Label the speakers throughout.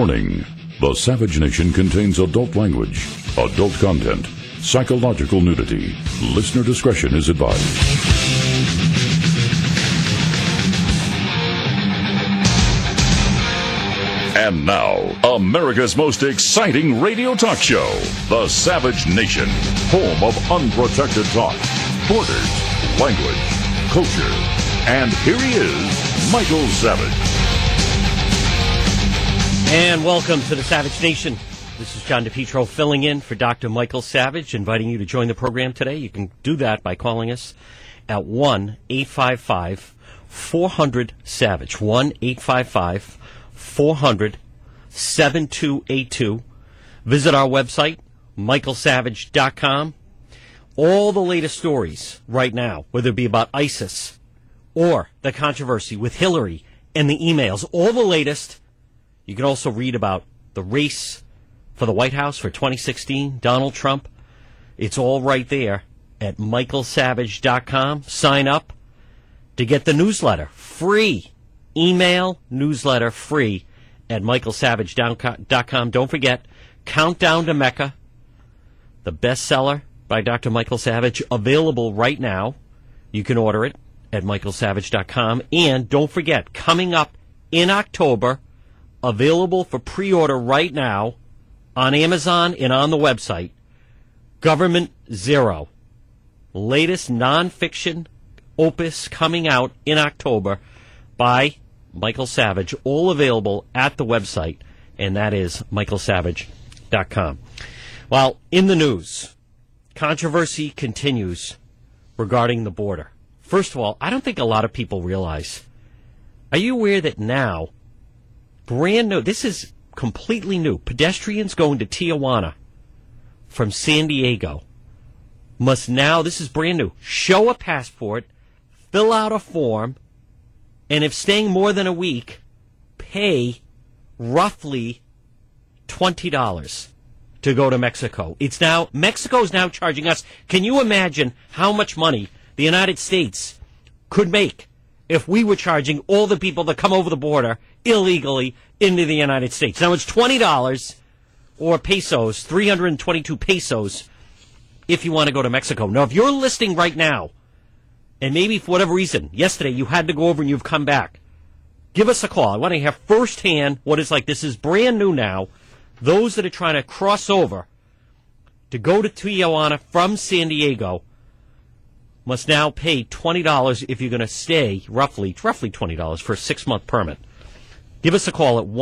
Speaker 1: Warning: the Savage Nation contains adult language, adult content, psychological nudity. Listener discretion is advised. And now, America's most exciting radio talk show, The Savage Nation, home of unprotected talk, borders, language, culture. And here he is, Michael Savage.
Speaker 2: And welcome to the Savage Nation. This is John DePietro filling in for Dr. Michael Savage, inviting you to join the program today. You can do that by calling us at 1-855-400-SAVAGE, 1-855-400-7282. Visit our website, michaelsavage.com. All the latest stories right now, whether it be about ISIS or the controversy with Hillary and the emails, all the latest. You can also read about the race for the White House for 2016, Donald Trump. It's all right there at michaelsavage.com. Sign up to get the newsletter, free. Email newsletter, free at michaelsavage.com. Don't forget, Countdown to Mecca, the bestseller by Dr. Michael Savage, available right now. You can order it at michaelsavage.com. And don't forget, coming up in October, available for pre-order right now on Amazon and on the website, Government Zero, latest nonfiction opus coming out in October by Michael Savage, all available at the website, and that is michaelsavage.com. Well, in the news, controversy continues regarding the border. First of all, I don't think a lot of people realize. Are you aware that now, brand new, this is completely new, pedestrians going to Tijuana from San Diego must now, this is brand new, show a passport, fill out a form, and if staying more than a week, pay roughly $20 to go to Mexico. Mexico's now charging us. Can you imagine how much money the United States could make if we were charging all the people that come over the border illegally into the United States? Now, it's $20 or pesos, 322 pesos, if you want to go to Mexico. Now, if you're listening right now, and maybe for whatever reason, yesterday you had to go over and you've come back, give us a call. I want to hear firsthand what it's like. This is brand new now. Those that are trying to cross over to go to Tijuana from San Diego must now pay $20 if you're going to stay, roughly $20 for a 6-month permit. Give us a call at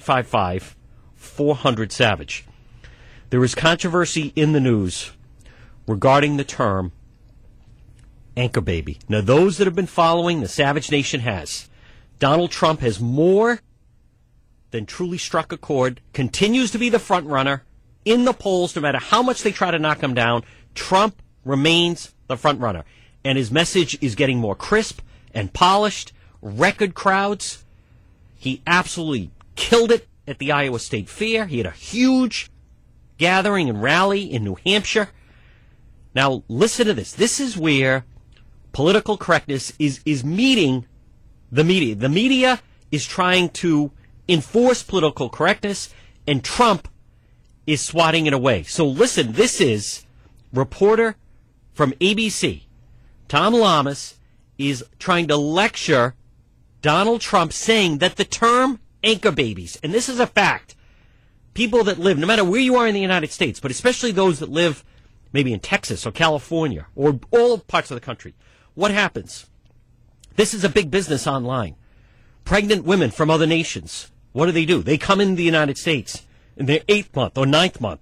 Speaker 2: 1-855-400-SAVAGE. There is controversy in the news regarding the term anchor baby. Now, those that have been following, the Savage Nation has. Donald Trump has more than truly struck a chord, continues to be the front runner in the polls, no matter how much they try to knock him down. Trump remains the front runner, and his message is getting more crisp and polished. Record crowds. He absolutely killed it at the Iowa State Fair. He had a huge gathering and rally in New Hampshire. Now, listen to this. This is where political correctness is meeting the media. The media is trying to enforce political correctness, and Trump is swatting it away. So listen, this is reporter from ABC, Tom Lamas, is trying to lecture Donald Trump, saying that the term anchor babies, and this is a fact, people that live, no matter where you are in the United States, but especially those that live maybe in Texas or California or all parts of the country, what happens? This is a big business online. Pregnant women from other nations, what do? They come into the United States in their 8th month or 9th month.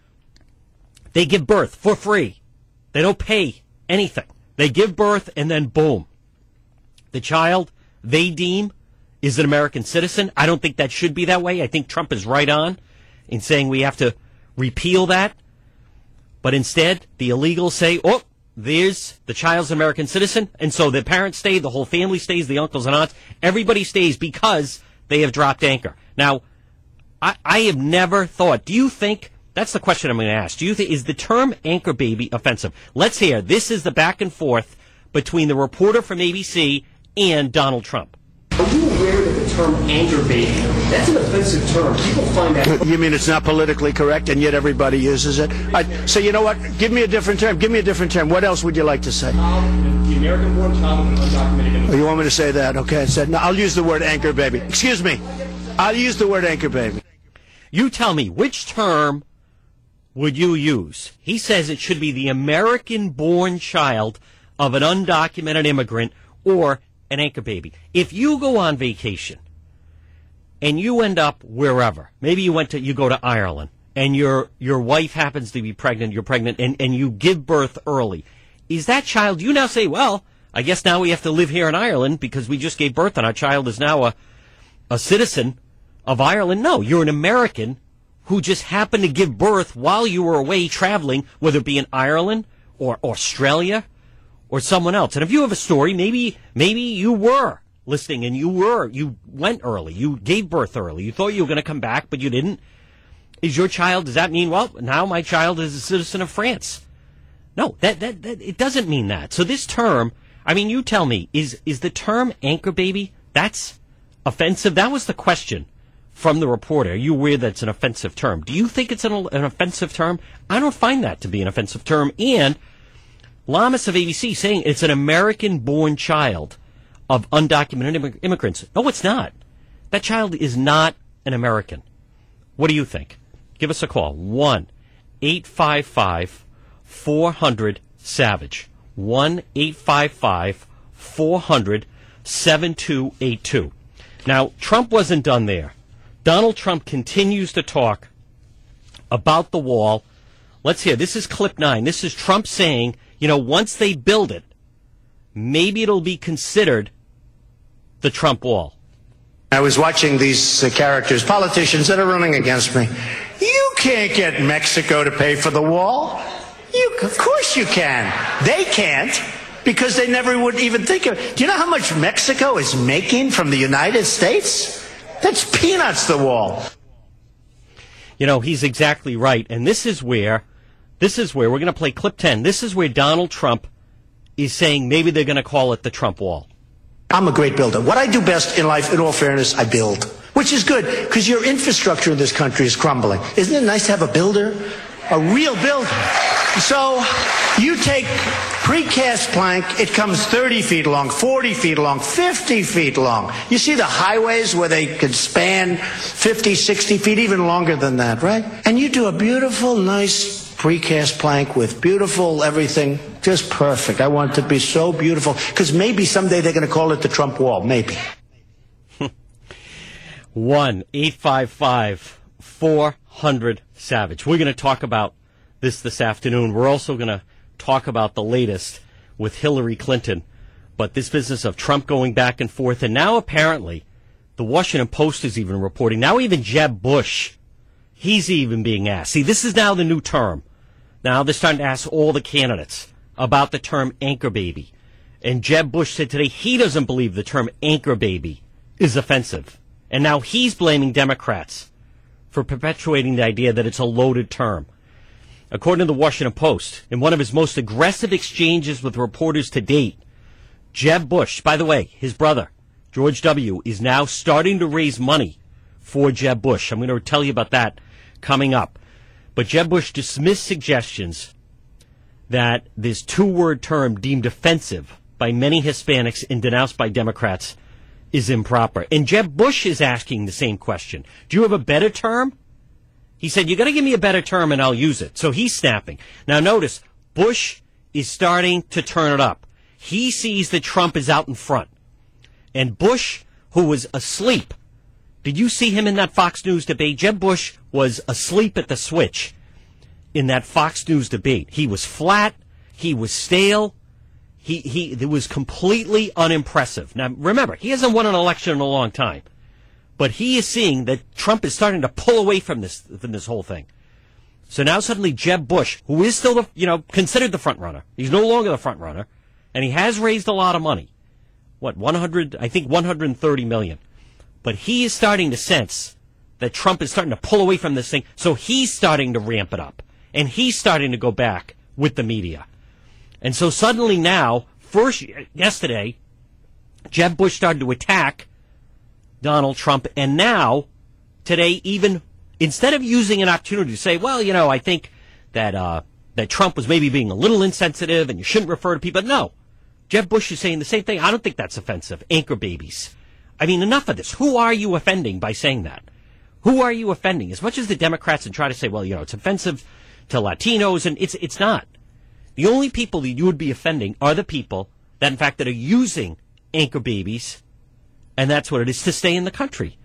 Speaker 2: They give birth for free. They don't pay anything. They give birth, and then boom. The child, they deem, is an American citizen. I don't think that should be that way. I think Trump is right on in saying we have to repeal that. But instead, the illegals say, oh, there's the child's an American citizen, and so the parents stay, the whole family stays, the uncles and aunts, everybody stays because they have dropped anchor. Now, I have never thought, do you think, that's the question I'm going to ask, do you think, is the term anchor baby offensive? Let's hear, this is the back and forth between the reporter from ABC and Donald Trump.
Speaker 3: Are you aware that the
Speaker 2: term anchor baby. That's an offensive term. People find that...
Speaker 3: You mean it's not politically correct, and yet everybody uses it? So you know what? Give me a different term. Give me a different term. What else would you like to say?
Speaker 2: The American-born child of an undocumented immigrant.
Speaker 3: Oh, you want me to say that? Okay, I said, no, I'll use the word anchor baby. Excuse me. I'll use the word anchor baby.
Speaker 2: You tell me, which term would you use? He says it should be the American-born child of an undocumented immigrant or an anchor baby. If you go on vacation and you end up wherever, maybe you go to Ireland and your wife happens to be pregnant, you're pregnant, and you give birth early, is that child, you now say, well, I guess now we have to live here in Ireland because we just gave birth and our child is now a citizen of Ireland? No, you're an American who just happened to give birth while you were away traveling, whether it be in Ireland or Australia or someone else. And if you have a story, maybe you were listening and you went early, you gave birth early, you thought you were going to come back, but you didn't. Is your child, does that mean, well, now my child is a citizen of France? No, that it doesn't mean that. So this term, I mean, you tell me, is the term anchor baby, that's offensive? That was the question from the reporter. Are you aware that's an offensive term? Do you think it's an offensive term? I don't find that to be an offensive term. And Lamas of ABC saying it's an American-born child of undocumented immigrants. No, it's not. That child is not an American. What do you think? Give us a call. 1-855-400-SAVAGE. 1-855-400-7282. Now, Trump wasn't done there. Donald Trump continues to talk about the wall. Let's hear. This is clip 9. This is Trump saying, once they build it, maybe it'll be considered the Trump wall.
Speaker 3: I was watching these characters, politicians that are running against me. You can't get Mexico to pay for the wall. Of course you can. They can't, because they never would even think of it. Do you know how much Mexico is making from the United States? That's peanuts, the wall.
Speaker 2: He's exactly right. And this is where we're going to play clip 10. This is where Donald Trump is saying maybe they're going to call it the Trump wall.
Speaker 3: I'm a great builder. What I do best in life, in all fairness, I build. Which is good, because your infrastructure in this country is crumbling. Isn't it nice to have a builder? A real builder. So you take precast plank, it comes 30 feet long, 40 feet long, 50 feet long. You see the highways where they could span 50, 60 feet, even longer than that, right? And you do a beautiful, nice precast plank with beautiful everything, just perfect. I want it to be so beautiful, because maybe someday they're going to call it the Trump wall, maybe.
Speaker 2: 1-855-400-SAVAGE. We're going to talk about this afternoon. We're also going to talk about the latest with Hillary Clinton. But this business of Trump going back and forth, and now apparently the Washington Post is even reporting, now even Jeb Bush, he's even being asked. See, this is now the new term. Now they're starting to ask all the candidates about the term anchor baby. And Jeb Bush said today he doesn't believe the term anchor baby is offensive. And now he's blaming Democrats for perpetuating the idea that it's a loaded term. According to the Washington Post, in one of his most aggressive exchanges with reporters to date, Jeb Bush, by the way, his brother, George W., is now starting to raise money for Jeb Bush. I'm going to tell you about that coming up. But Jeb Bush dismissed suggestions that this two-word term deemed offensive by many Hispanics and denounced by Democrats is improper. And Jeb Bush is asking the same question. Do you have a better term? He said, you got to give me a better term and I'll use it. So he's snapping. Now notice, Bush is starting to turn it up. He sees that Trump is out in front. And Bush, who was asleep, did you see him in that Fox News debate? Jeb Bush was asleep at the switch in that Fox News debate. He was flat. He was stale. It was completely unimpressive. Now, remember, he hasn't won an election in a long time. But he is seeing that Trump is starting to pull away from this whole thing. So now suddenly Jeb Bush, who is still considered the front runner, he's no longer the front runner, and he has raised a lot of money. What, 130 million. But he is starting to sense that Trump is starting to pull away from this thing, so he's starting to ramp it up. And he's starting to go back with the media. And so suddenly now, yesterday, Jeb Bush started to attack Donald Trump, and now, today, even instead of using an opportunity to say, well, I think that that Trump was maybe being a little insensitive and you shouldn't refer to people. No. Jeb Bush is saying the same thing. I don't think that's offensive. Anchor babies. I mean, enough of this. Who are you offending by saying that? Who are you offending? As much as the Democrats and try to say, well, it's offensive to Latinos, and it's not. The only people that you would be offending are the people that, in fact, that are using anchor babies, and that's what it is, to stay in the country.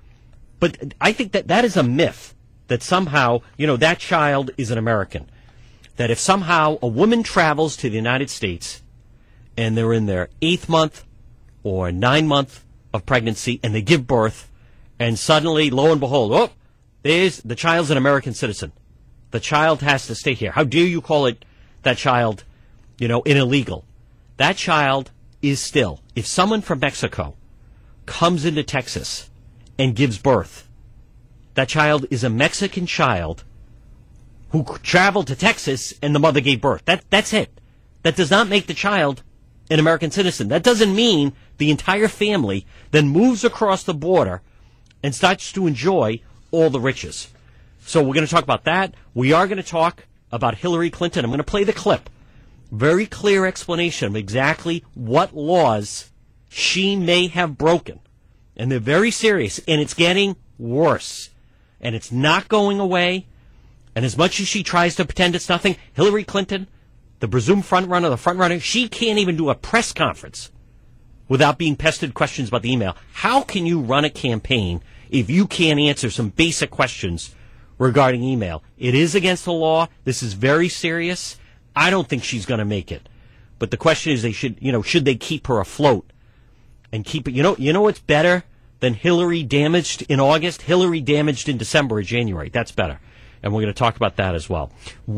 Speaker 2: But I think that is a myth, that somehow, that child is an American. That if somehow a woman travels to the United States and they're in their 8th month or 9th month of pregnancy and they give birth, and suddenly, lo and behold, there's the child's an American citizen. The child has to stay here. How dare you call it that child, an illegal? That child is still, if someone from Mexico comes into Texas and gives birth, that child is a Mexican child who traveled to Texas and the mother gave birth. That's it. That does not make the child an American citizen. That doesn't mean the entire family then moves across the border and starts to enjoy all the riches. So we're going to talk about that. We are going to talk about Hillary Clinton. I'm going to play the clip. Very clear explanation of exactly what laws she may have broken. And they're very serious, and it's getting worse. And it's not going away. And as much as she tries to pretend it's nothing, Hillary Clinton, the presumed frontrunner, she can't even do a press conference without being pestered questions about the email. How can you run a campaign if you can't answer some basic questions regarding email? It is against the law. This is very serious. I don't think she's going to make it. But the question is, should they keep her afloat and keep it? You know what's better than Hillary damaged in August? Hillary damaged in December or January. That's better. And we're going to talk about that as well.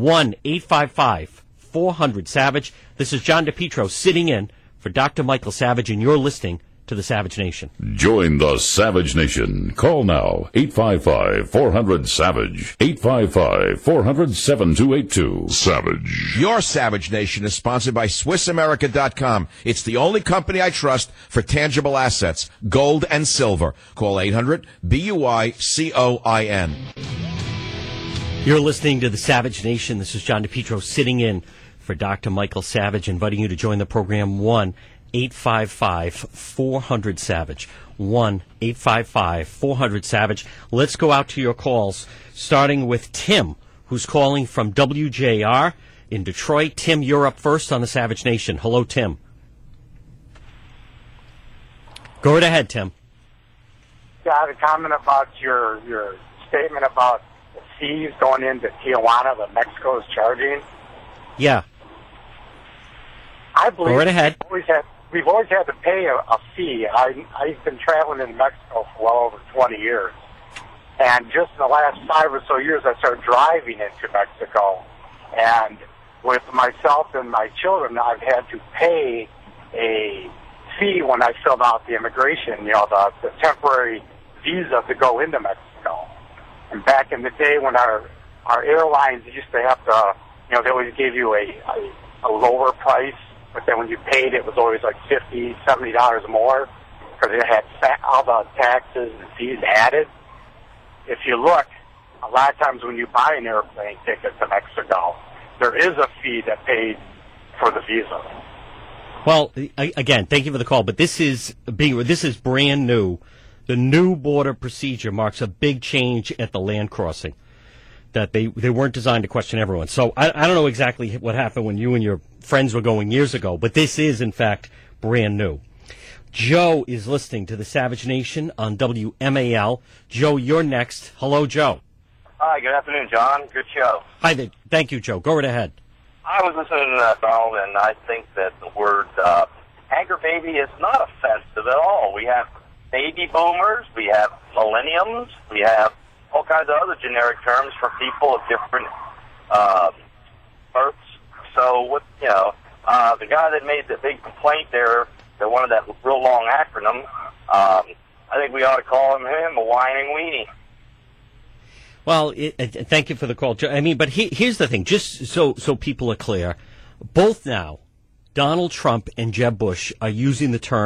Speaker 2: 1-855-400-SAVAGE. This is John DePietro sitting in for Dr. Michael Savage, and you're listening to the Savage Nation.
Speaker 1: Join the Savage Nation. Call now. 855-400-SAVAGE. 855-400-7282. Savage.
Speaker 4: Your Savage Nation is sponsored by SwissAmerica.com. It's the only company I trust for tangible assets, gold and silver. Call 800-BUICOIN.
Speaker 2: You're listening to the Savage Nation. This is John DePietro sitting in for Dr. Michael Savage, inviting you to join the program. 1-855-400-SAVAGE. 1-855-400-SAVAGE. Let's go out to your calls, starting with Tim, who's calling from WJR in Detroit. Tim, you're up first on the Savage Nation. Hello, Tim. Go right ahead, Tim.
Speaker 5: Yeah, I had a comment about your statement about the fees going into Tijuana that Mexico is charging.
Speaker 2: Yeah.
Speaker 5: I believe
Speaker 2: go right ahead.
Speaker 5: We've always had to pay a fee. I've been traveling in Mexico for well over 20 years. And just in the last 5 or so years, I started driving into Mexico. And with myself and my children, I've had to pay a fee when I filled out the immigration, the temporary visa to go into Mexico. And back in the day when our airlines used to have to, they always gave you a lower price, but then when you paid, it was always like $50, $70 more because it had all the taxes and fees added. If you look, a lot of times when you buy an airplane ticket to Mexico, there is a fee that paid for the visa.
Speaker 2: Well, again, thank you for the call, but this is brand new. The new border procedure marks a big change at the land crossing, that they weren't designed to question everyone. So I don't know exactly what happened when you and your friends were going years ago, but this is, in fact, brand new. Joe is listening to the Savage Nation on WMAL. Joe, you're next. Hello, Joe.
Speaker 6: Hi, good afternoon, John. Good show.
Speaker 2: Hi there. Thank you, Joe. Go right ahead.
Speaker 6: I was listening to that, Donald, and I think that the word anchor baby is not offensive at all. We have baby boomers, we have millenniums, we have all kinds of other generic terms for people of different births. So, the guy that made the big complaint there, that wanted that real long acronym, I think we ought to call him a whining weenie.
Speaker 2: Well, thank you for the call, Joe. I mean, but here's the thing, just so people are clear. Both now, Donald Trump and Jeb Bush are using the term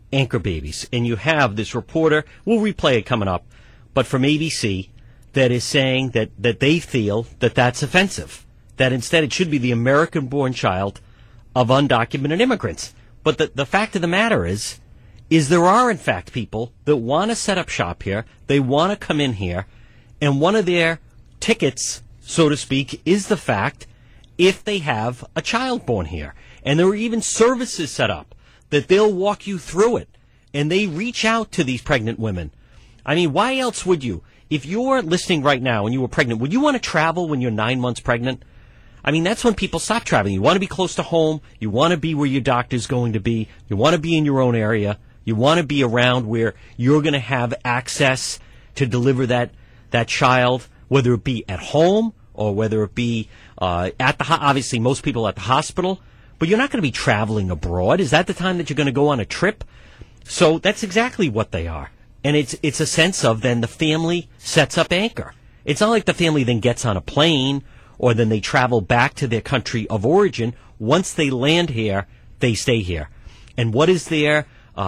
Speaker 2: anchor babies. And you have this reporter, we'll replay it coming up, but from ABC, that is saying that they feel that that's offensive, that instead it should be the American-born child of undocumented immigrants. But the fact of the matter is there are, in fact, people that want to set up shop here, they want to come in here, and one of their tickets, so to speak, is the fact if they have a child born here. And there are even services set up that they'll walk you through it, and they reach out to these pregnant women. I mean, why else would you? If you're listening right now and you were pregnant, would you want to travel when you're 9 months pregnant? I mean, that's when people stop traveling. You want to be close to home. You want to be where your doctor's going to be. You want to be in your own area. You want to be around where you're going to have access to deliver that child, whether it be at home or whether it be at the obviously most people at the hospital. But you're not going to be traveling abroad. Is that the time that you're going to go on a trip? So that's exactly what they are. And it's a sense of then the family sets up anchor. It's not like the family then gets on a plane or then they travel back to their country of origin. Once they land here, they stay here. And what is their,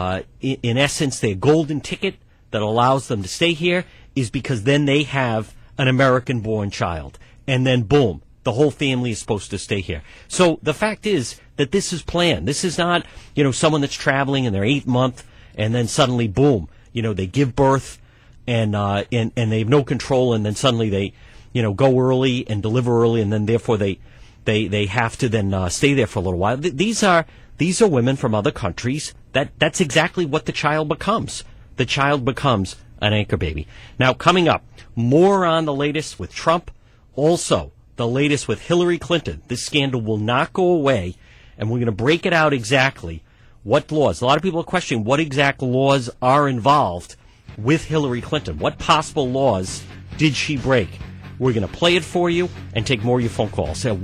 Speaker 2: in essence, their golden ticket that allows them to stay here is because then they have an American-born child. And then, boom, the whole family is supposed to stay here. So the fact is that this is planned. This is not, someone that's traveling in their 8th month and then suddenly, boom, they give birth and they have no control, and then suddenly they, go early and deliver early, and then therefore they have to then stay there for a little while. These are women from other countries. That's exactly what the child becomes. The child becomes an anchor baby. Now, coming up, more on the latest with Trump, also the latest with Hillary Clinton. This scandal will not go away, and we're going to break it out exactly. What laws? A lot of people are questioning what exact laws are involved with Hillary Clinton. What possible laws did she break? We're going to play it for you and take more of your phone calls at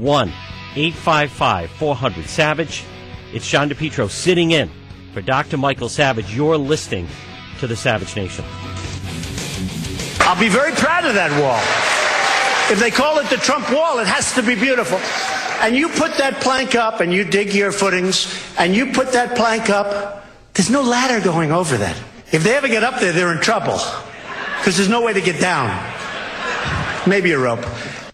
Speaker 2: 1-855-400-SAVAGE. It's John DePietro sitting in for Dr. Michael Savage. You're listening to the Savage Nation.
Speaker 3: I'll be very proud of that wall. If they call it the Trump wall, it has to be beautiful. And you put that plank up and you dig your footings and you put that plank up, there's no ladder going over that. If they ever get up there, they're in trouble because there's no way to get down. Maybe a rope.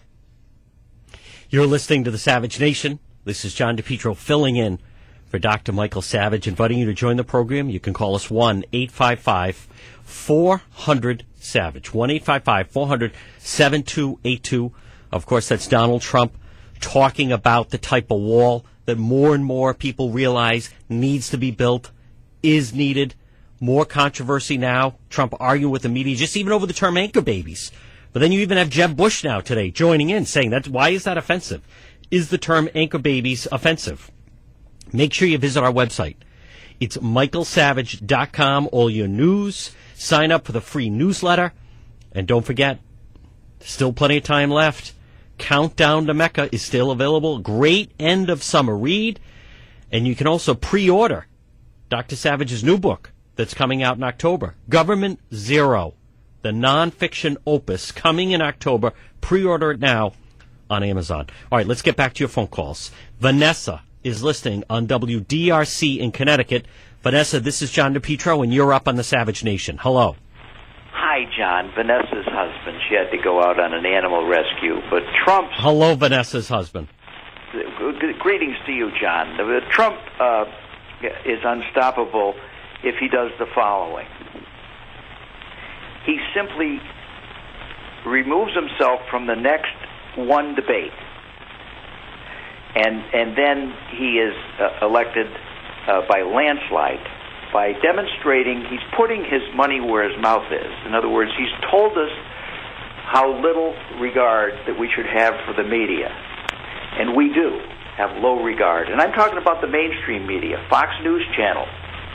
Speaker 2: You're listening to the Savage Nation. This is John DePietro filling in for Dr. Michael Savage, inviting you to join the program. You can call us 1-855-400-SAVAGE, 1-855-400-7282. Of course, that's Donald Trump talking about the type of wall that more and more people realize needs to be built, is needed. More controversy now. Trump arguing with the media, just even over the term anchor babies. But then you even have Jeb Bush now today joining in, saying that why is that offensive? Is the term anchor babies offensive? Make sure you visit our website. It's michaelsavage.com. All your news. Sign up for the free newsletter. And don't forget, still plenty of time left. Countdown to Mecca is still available. Great end of summer read. And you can also pre-order Dr. Savage's new book that's coming out in October, Government Zero, the nonfiction opus coming in October. Pre-order it now on Amazon. All right, let's get back to your phone calls. Vanessa is listening on WDRC in Connecticut. Vanessa, this is John DePietro, and you're up on the Savage Nation. Hello.
Speaker 7: Hi, John. Vanessa's husband. She had to go out on an animal rescue, but Trump's...
Speaker 2: Hello, Vanessa's husband.
Speaker 7: Greetings to you, John. Trump is unstoppable if he does the following. He simply removes himself from the next one debate, and then he is elected by landslide, by demonstrating he's putting his money where his mouth is. In other words, he's told us how little regard that we should have for the media. And we do have low regard. And I'm talking about the mainstream media, Fox News Channel,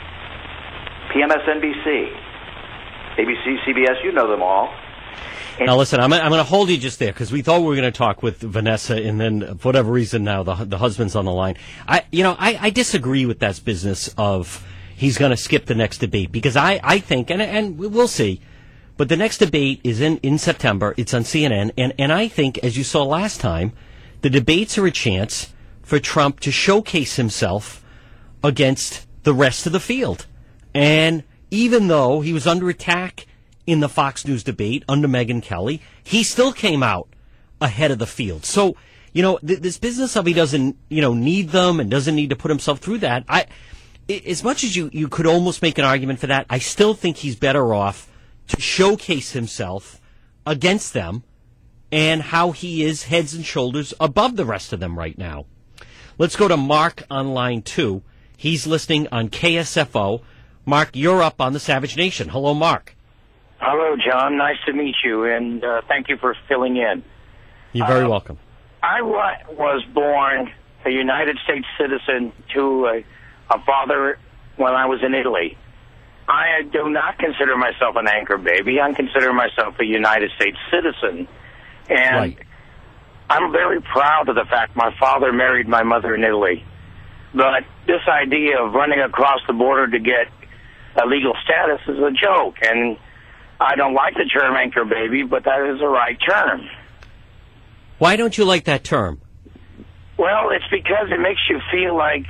Speaker 7: PMSNBC, ABC, CBS, you know them all.
Speaker 2: Now, listen, I'm going to hold you just there because we thought we were going to talk with Vanessa, and then for whatever reason now the husband's on the line. I disagree with that business of he's going to skip the next debate because I think, and we'll see, but the next debate is in September. It's on CNN, and I think, as you saw last time, the debates are a chance for Trump to showcase himself against the rest of the field. And even though he was under attack in the Fox News debate under Megyn Kelly, he still came out ahead of the field. So, this business of he doesn't, need them and doesn't need to put himself through that, as much as you could almost make an argument for that, I still think he's better off to showcase himself against them and how he is heads and shoulders above the rest of them right now. Let's go to Mark on line 2. He's listening on KSFO. Mark, you're up on the Savage Nation. Hello, Mark.
Speaker 8: Hello, John. Nice to meet you, and thank you for filling in.
Speaker 2: You're very welcome.
Speaker 8: I was born a United States citizen to a father when I was in Italy. I do not consider myself an anchor baby. I consider myself a United States citizen. And
Speaker 2: Right.
Speaker 8: I'm very proud of the fact my father married my mother in Italy. But this idea of running across the border to get a legal status is a joke. And I don't like the term anchor baby, but that is the right term.
Speaker 2: Why don't you like that term?
Speaker 8: Well, it's because it makes you feel like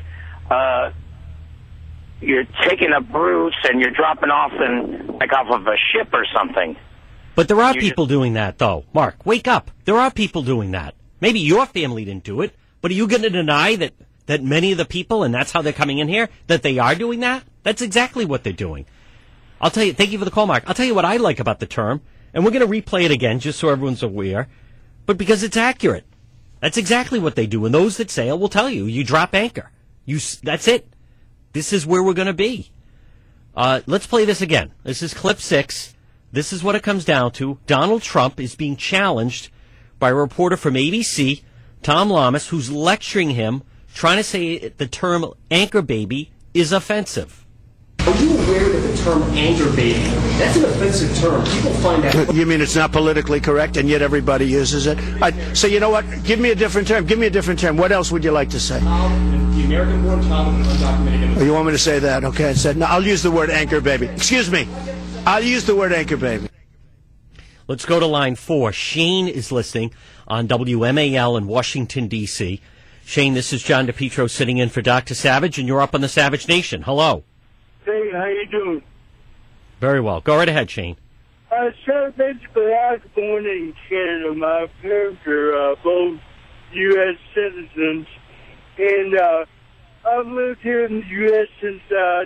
Speaker 8: you're taking up roots and you're dropping off off of a ship or something.
Speaker 2: But there are people doing that, though. Mark, wake up. There are people doing that. Maybe your family didn't do it, but are you going to deny that many of the people, and that's how they're coming in here, that they are doing that? That's exactly what they're doing. I'll tell you, thank you for the call, Mark. I'll tell you what I like about the term, and we're going to replay it again just so everyone's aware, but because it's accurate. That's exactly what they do. And those that sail will tell you, you drop anchor. That's it. This is where we're going to be. Let's play this again. This is clip 6. This is what it comes down to. Donald Trump is being challenged by a reporter from ABC, Tom Lamas, who's lecturing him, trying to say the term anchor baby is offensive.
Speaker 9: Are you aware that the term anchor baby, that's an offensive term? People find that...
Speaker 3: You mean it's not politically correct, and yet everybody uses it? So you know what? Give me a different term. Give me a different term. What else would you like to say?
Speaker 9: The American-born child of an undocumented immigrant.
Speaker 3: Oh, you want me to say that? Okay, I said, no, I'll use the word anchor baby. Excuse me. I'll use the word anchor baby.
Speaker 2: Let's go to line 4. Shane is listening on WMAL in Washington, D.C. Shane, this is John DePietro sitting in for Dr. Savage, and you're up on the Savage Nation. Hello.
Speaker 10: Hey, how you doing?
Speaker 2: Very well. Go right ahead, Shane.
Speaker 10: So basically, I was born in Canada. My parents are both U.S. citizens, and I've lived here in the U.S. since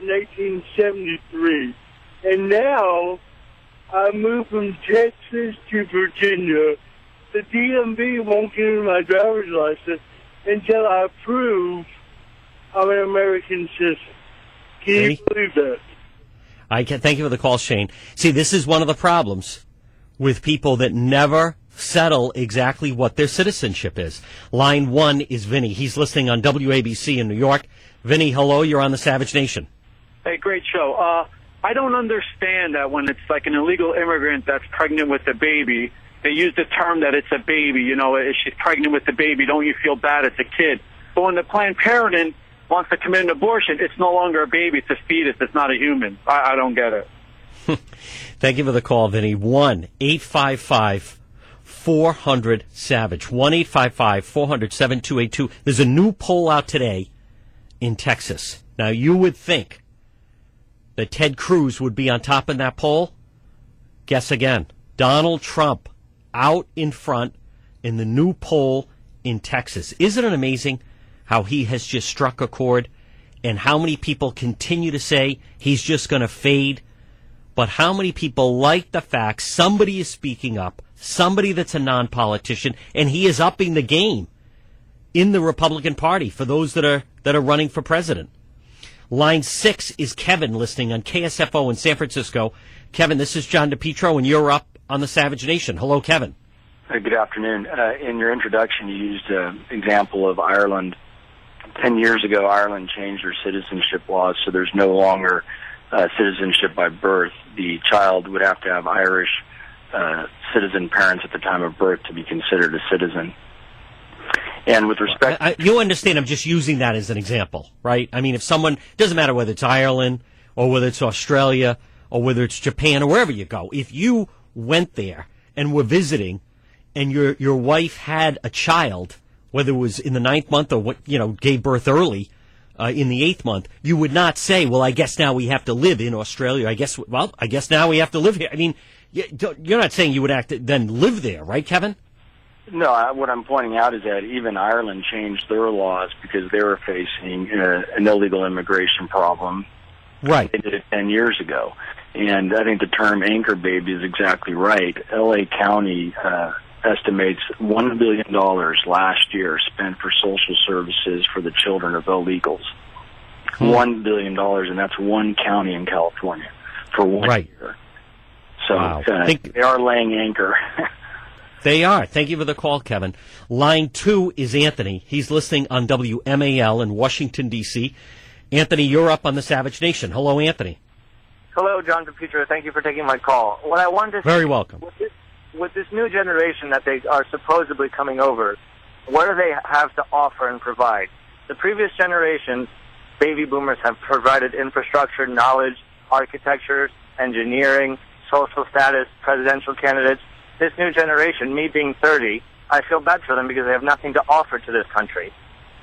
Speaker 10: 1973. And now I moved from Texas to Virginia. The DMV won't give me my driver's license until I prove I'm an American citizen. Can you believe that?
Speaker 2: Thank you for the call, Shane. See, this is one of the problems with people that never settle exactly what their citizenship is. Line 1 is Vinny. He's listening on WABC in New York. Vinny, hello. You're on the Savage Nation.
Speaker 11: Hey, great show. I don't understand that when it's like an illegal immigrant that's pregnant with a baby, they use the term that it's a baby. You know, if she's pregnant with a baby, don't you feel bad? It's a kid. But when the Planned Parenthood wants to commit an abortion, it's no longer a baby. It's a fetus. It's not a human. I don't get it.
Speaker 2: Thank you for the call, Vinny. 1-855-400-SAVAGE. 1-855-400-7282. There's a new poll out today in Texas. Now, you would think that Ted Cruz would be on top of that poll. Guess again. Donald Trump out in front in the new poll in Texas. Isn't it amazing how he has just struck a chord and how many people continue to say he's just going to fade? But how many people like the fact somebody is speaking up, somebody that's a non-politician, and he is upping the game in the Republican Party for those that are running for president. Line 6 is Kevin listening on KSFO in San Francisco. Kevin, this is John DePietro, and you're up on the Savage Nation. Hello, Kevin.
Speaker 12: Good afternoon. In your introduction, you used an example of Ireland. 10 years ago, Ireland changed their citizenship laws, so there's no longer citizenship by birth. The child would have to have Irish citizen parents at the time of birth to be considered a citizen. And with respect...
Speaker 2: you understand I'm just using that as an example, right? I mean, if someone... doesn't matter whether it's Ireland or whether it's Australia or whether it's Japan or wherever you go. If you went there and were visiting and your wife had a child, whether it was in the 9th month or gave birth early, in the 8th month, you would not say, well, I guess now we have to live in Australia. I guess now we have to live here. I mean, you're not saying you would then live there, right, Kevin?
Speaker 12: No, what I'm pointing out is that even Ireland changed their laws because they were facing an illegal immigration problem.
Speaker 2: Right.
Speaker 12: They did it 10 years ago. And I think the term anchor baby is exactly right. L.A. County estimates $1 billion last year spent for social services for the children of illegals. $1 billion, and that's one county in California for 1 year. So
Speaker 2: wow.
Speaker 12: They are laying anchor.
Speaker 2: They are. Thank you for the call, Kevin. Line 2 is Anthony. He's listening on WMAL in Washington, D.C. Anthony, you're up on the Savage Nation. Hello, Anthony.
Speaker 13: Hello, John DePietro. Thank you for taking my call. What I wanted to
Speaker 2: Very welcome.
Speaker 13: With this new generation that they are supposedly coming over, what do they have to offer and provide? The previous generation, baby boomers, have provided infrastructure, knowledge, architecture, engineering, social status, presidential candidates. This new generation, me being 30, I feel bad for them because they have nothing to offer to this country.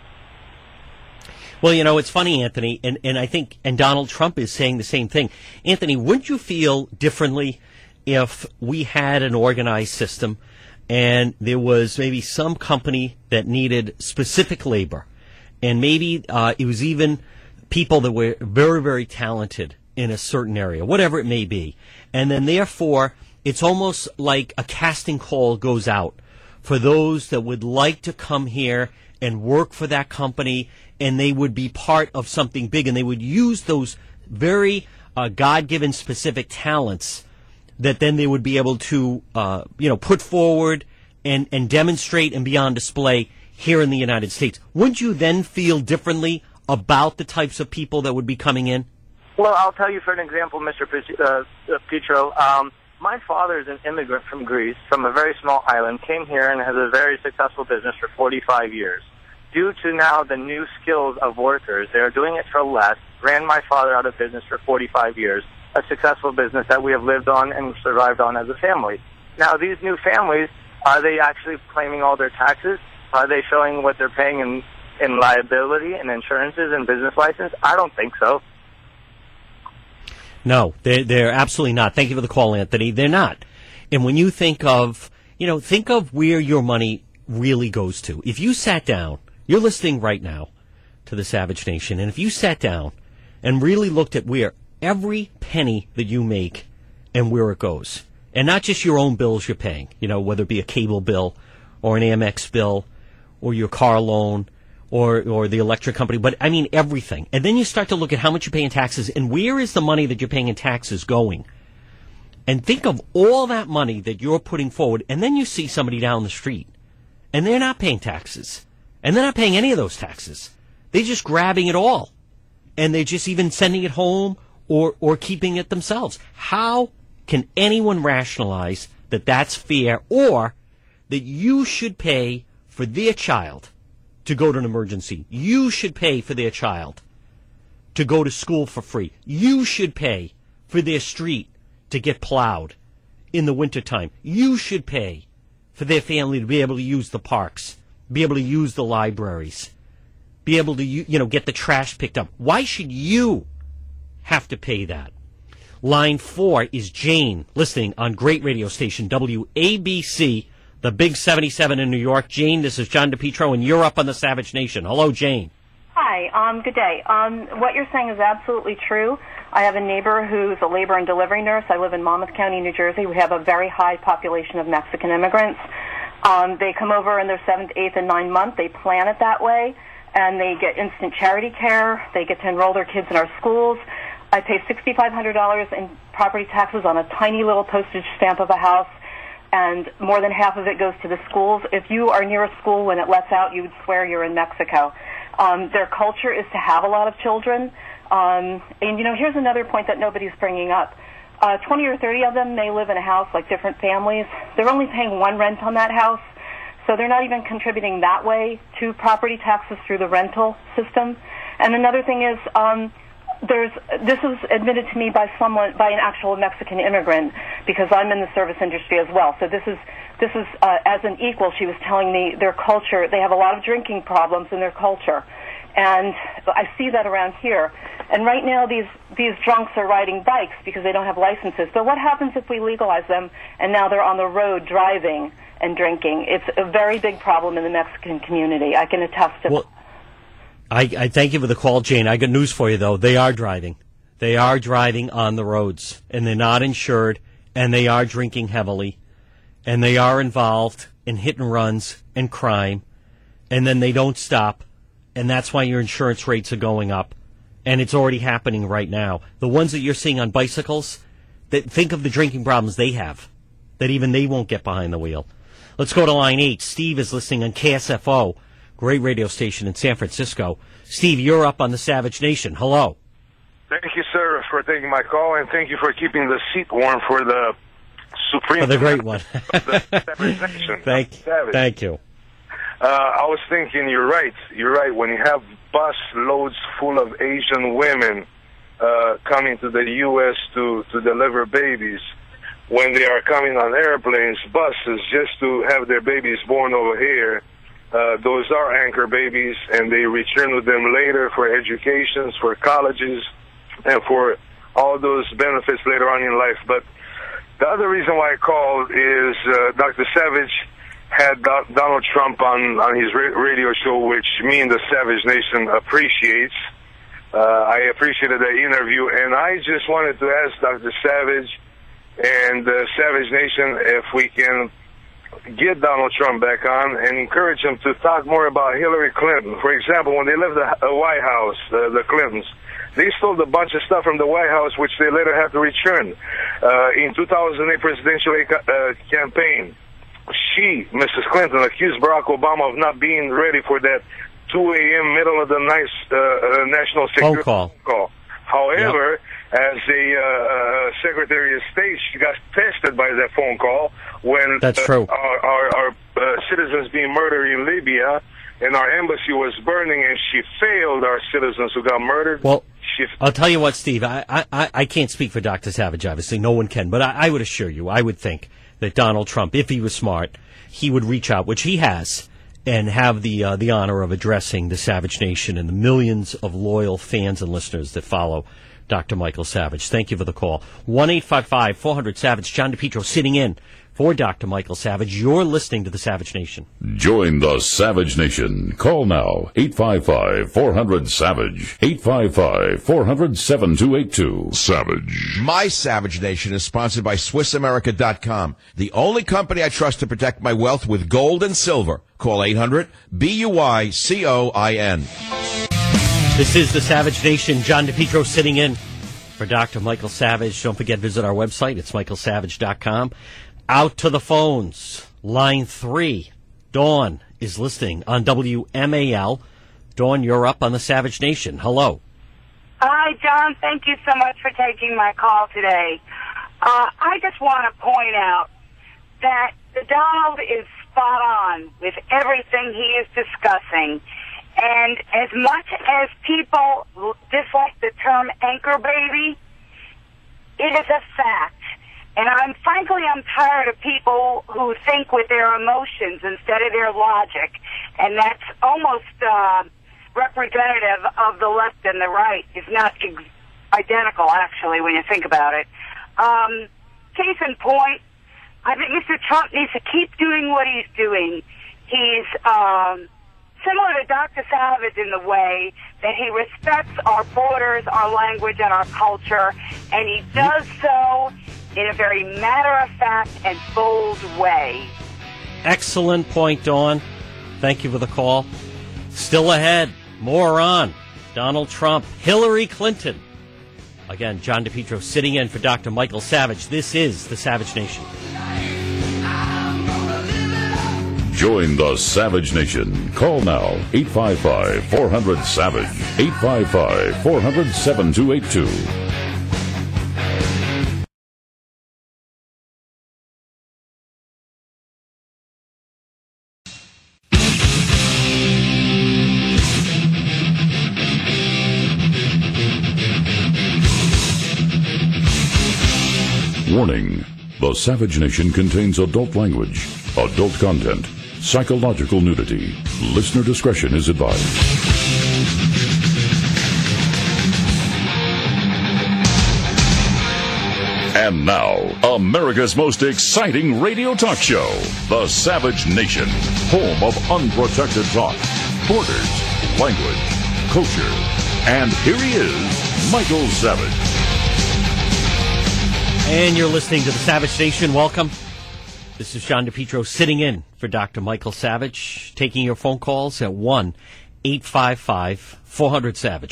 Speaker 2: Well, you know, it's funny, Anthony, and I think, and Donald Trump is saying the same thing. Anthony, wouldn't you feel differently if we had an organized system and there was maybe some company that needed specific labor, and maybe it was even people that were very, very talented in a certain area, whatever it may be, and then therefore it's almost like a casting call goes out for those that would like to come here and work for that company, and they would be part of something big, and they would use those very God-given specific talents that then they would be able to, put forward and demonstrate and be on display here in the United States. Wouldn't you then feel differently about the types of people that would be coming in?
Speaker 13: Well, I'll tell you for an example, Mr. Petro. My father is an immigrant from Greece, from a very small island, came here and has a very successful business for 45 years. Due to now the new skills of workers, they're doing it for less, ran my father out of business for 45 years, a successful business that we have lived on and survived on as a family. Now, these new families, are they actually claiming all their taxes? Are they showing what they're paying in liability and insurances and business license? I don't think so.
Speaker 2: No, they're absolutely not. Thank you for the call, Anthony. They're not. And when you think of where your money really goes to. If you sat down, you're listening right now to the Savage Nation, and if you sat down and really looked at where every penny that you make and where it goes, and not just your own bills you're paying, whether it be a cable bill or an Amex bill or your car loan or the electric company, but I mean everything. And then you start to look at how much you pay in taxes and where is the money that you're paying in taxes going. And think of all that money that you're putting forward, and then you see somebody down the street, and they're not paying taxes. And they're not paying any of those taxes. They're just grabbing it all. And they're just even sending it home or keeping it themselves. How can anyone rationalize that that's fair, or that you should pay for their child to go to an emergency? You should pay for their child to go to school for free. You should pay for their street to get plowed in the wintertime. You should pay for their family to be able to use the parks, be able to use the libraries, be able to get the trash picked up. Why should you have to pay that? Line 4 is Jane, listening on great radio station WABC, the Big 77 in New York. Jane, this is John DePietro, and you're up on the Savage Nation. Hello, Jane.
Speaker 14: Hi, good day. What you're saying is absolutely true. I have a neighbor who's a labor and delivery nurse. I live in Monmouth County, New Jersey. We have a very high population of Mexican immigrants. They come over in their 7th, 8th, and 9th month. They plan it that way, and they get instant charity care. They get to enroll their kids in our schools. I pay $6,500 in property taxes on a tiny little postage stamp of a house, and more than half of it goes to the schools. If you are near a school when it lets out, you would swear you're in Mexico. Their culture is to have a lot of children. And, here's another point that nobody's bringing up. 20 or 30 of them may live in a house like different families. They're only paying one rent on that house, so they're not even contributing that way to property taxes through the rental system. And another thing is, this was admitted to me by an actual Mexican immigrant, because I'm in the service industry as well. So this is as an equal. She was telling me their culture. They have a lot of drinking problems in their culture. And I see that around here. And right now these drunks are riding bikes because they don't have licenses. But what happens if we legalize them and now they're on the road driving and drinking? It's a very big problem in the Mexican community. I can attest to.
Speaker 2: Well, I thank you for the call, Jane. I got news for you, though. They are driving. They are driving on the roads, and they're not insured, and they are drinking heavily, and they are involved in hit and runs and crime, and then they don't stop, and that's why your insurance rates are going up, and it's already happening right now. The ones that you're seeing on bicycles, think of the drinking problems they have, that even they won't get behind the wheel. Let's go to line 8. Steve is listening on KSFO, great radio station in San Francisco. Steve, you're up on the Savage Nation. Hello.
Speaker 15: Thank you, sir, for taking my call, and thank you for keeping the seat warm for the Supreme.
Speaker 2: For the great one.
Speaker 15: The Savage Nation.
Speaker 2: Thank you.
Speaker 15: I was thinking, you're right. You're right. When you have bus loads full of Asian women coming to the U.S. to deliver babies, when they are coming on airplanes, buses, just to have their babies born over here, those are anchor babies, and they return with them later for educations, for colleges, and for all those benefits later on in life. But the other reason why I called is Dr. Savage had Donald Trump on his radio show, which me and the Savage Nation appreciates. I appreciated the interview, and I just wanted to ask Dr. Savage and the Savage Nation if we can get Donald Trump back on and encourage him to talk more about Hillary Clinton. For example, when they left the White House, the Clintons, they stole a bunch of stuff from the White House, which they later had to return. In 2008 presidential campaign, she, Mrs. Clinton, accused Barack Obama of not being ready for that 2 a.m. middle of the night national security
Speaker 2: phone
Speaker 15: call. However, as a Secretary of State, she got tested by that phone call when
Speaker 2: That's true.
Speaker 15: Our citizens being murdered in Libya, and our embassy was burning, and she failed our citizens who got murdered.
Speaker 2: Well, I'll tell you what, Steve, I can't speak for Dr. Savage, obviously. No one can. But I would assure you, I would think that Donald Trump, if he was smart, he would reach out, which he has, and have the honor of addressing the Savage Nation and the millions of loyal fans and listeners that follow Dr. Michael Savage. Thank you for the call. 1-855-400-SAVAGE. John DePietro sitting in for Dr. Michael Savage. You're listening to the Savage Nation.
Speaker 1: Join the Savage Nation. Call now. 855-400-SAVAGE. 855-400-7282. Savage.
Speaker 4: My Savage Nation is sponsored by SwissAmerica.com, the only company I trust to protect my wealth with gold and silver. Call 800-BUICOIN.
Speaker 2: This is the Savage Nation. John DePietro sitting in for Dr. Michael Savage. Don't forget, visit our website. It's michaelsavage.com. Out to the phones. Line 3. Dawn is listening on WMAL. Dawn, you're up on the Savage Nation. Hello.
Speaker 16: Hi, John. Thank you so much for taking my call today. I just want to point out that Donald is spot on with everything he is discussing. And as much as people dislike the term anchor baby, it is a fact. And I'm tired of people who think with their emotions instead of their logic. And that's almost representative of the left and the right. It's not identical, actually, when you think about it. Case in point, I think Mr. Trump needs to keep doing what he's doing. He's similar to Dr. Savage in the way that he respects our borders, our language, and our culture, and he does so in a very matter-of-fact and bold way.
Speaker 2: Excellent point, Dawn. Thank you for the call. Still ahead. More on Donald Trump, Hillary Clinton. Again, John DePietro sitting in for Dr. Michael Savage. This is the Savage Nation.
Speaker 1: Join the Savage Nation. Call now. 855-400-SAVAGE. 855-400-7282. Warning. The Savage Nation contains adult language, adult content, psychological nudity. Listener discretion is advised. And now, America's most exciting radio talk show, The Savage Nation, home of unprotected talk, borders, language, culture. And here he is, Michael Savage.
Speaker 2: And you're listening to The Savage Nation. Welcome. This is John DePietro sitting in for Dr. Michael Savage, taking your phone calls at 1-855-400-SAVAGE,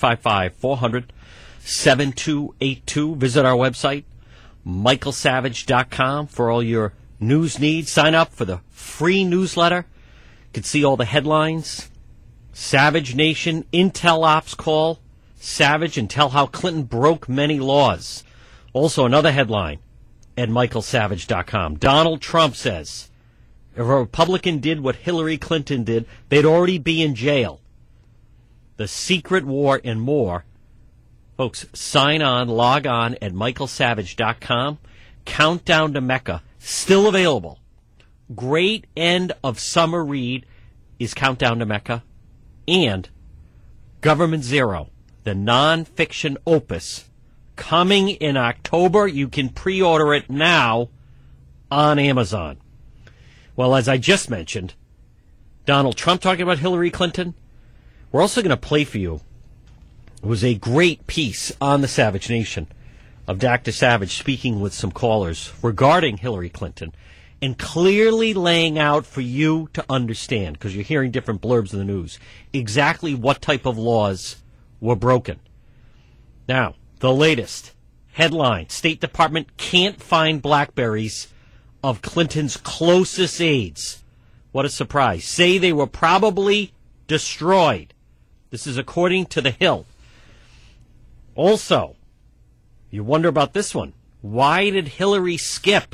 Speaker 2: 1-855-400-7282. Visit our website, michaelsavage.com, for all your news needs. Sign up for the free newsletter. You can see all the headlines. Savage Nation, Intel Ops Call, Savage, and tell how Clinton broke many laws. Also, another headline at michaelsavage.com. Donald Trump says if a Republican did what Hillary Clinton did, they'd already be in jail. The secret war and more. Folks, sign on, log on at michaelsavage.com. Countdown to Mecca, still available. Great end of summer read is Countdown to Mecca. And Government Zero, the nonfiction opus, coming in October. You can pre-order it now on Amazon. Well, as I just mentioned, Donald Trump talking about Hillary Clinton. We're also going to play for you. It was a great piece on the Savage Nation of Dr. Savage speaking with some callers regarding Hillary Clinton and clearly laying out for you to understand, because you're hearing different blurbs in the news, exactly what type of laws were broken. Now, the latest headline: State Department can't find BlackBerries of Clinton's closest aides. What a surprise. Say they were probably destroyed. This is according to The Hill. Also, you wonder about this one. Why did Hillary skip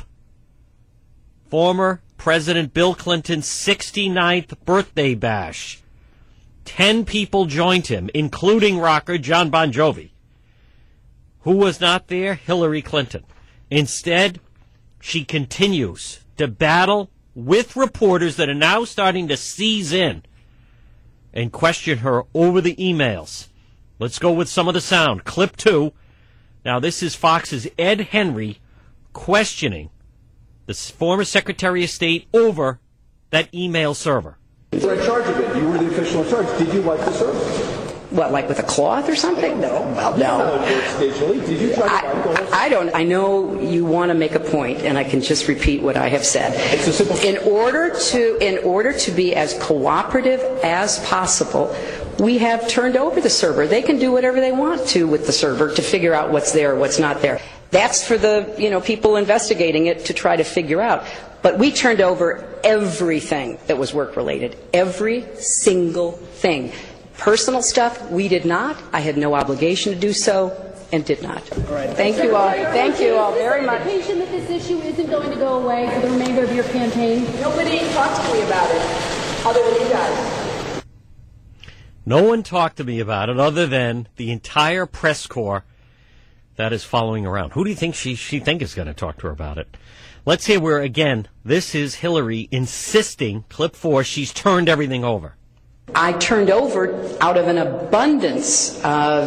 Speaker 2: former President Bill Clinton's 69th birthday bash? 10 people joined him, including rocker John Bon Jovi. Who was not there? Hillary Clinton. Instead, she continues to battle with reporters that are now starting to seize in and question her over the emails. Let's go with some of the sound. Clip 2. Now, this is Fox's Ed Henry questioning the former Secretary of State over that email server.
Speaker 9: You were in charge of it. You were the official in charge. Did you wipe the server?
Speaker 17: What, like with a cloth or something? No. Well, no.
Speaker 9: Did you try to wipe the whole server?
Speaker 17: I don't. I know you want to make a point, and I can just repeat what I have said.
Speaker 9: It's a simple.
Speaker 17: In order to be as cooperative as possible, we have turned over the server. They can do whatever they want to with the server to figure out what's there or what's not there. That's for the people investigating it to try to figure out. But we turned over everything that was work-related, every single thing. Personal stuff, we did not. I had no obligation to do so and did not. Thank you all. Thank you all very much.
Speaker 18: Indication that this issue isn't going to go away for the remainder of your campaign?
Speaker 17: Nobody talked to me about it other than you guys.
Speaker 2: No one talked to me about it other than the entire press corps that is following around. Who do you think she is going to talk to her about it? Let's hear where, again, this is Hillary insisting, clip 4, she's turned everything over.
Speaker 17: I turned over out of an abundance of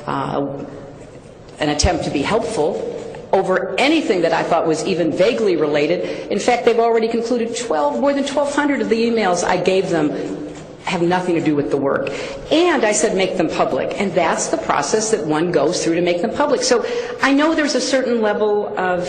Speaker 17: an attempt to be helpful over anything that I thought was even vaguely related. In fact, they've already concluded more than 1,200 of the emails I gave them have nothing to do with the work. And I said make them public. And that's the process that one goes through to make them public. So I know there's a certain level of,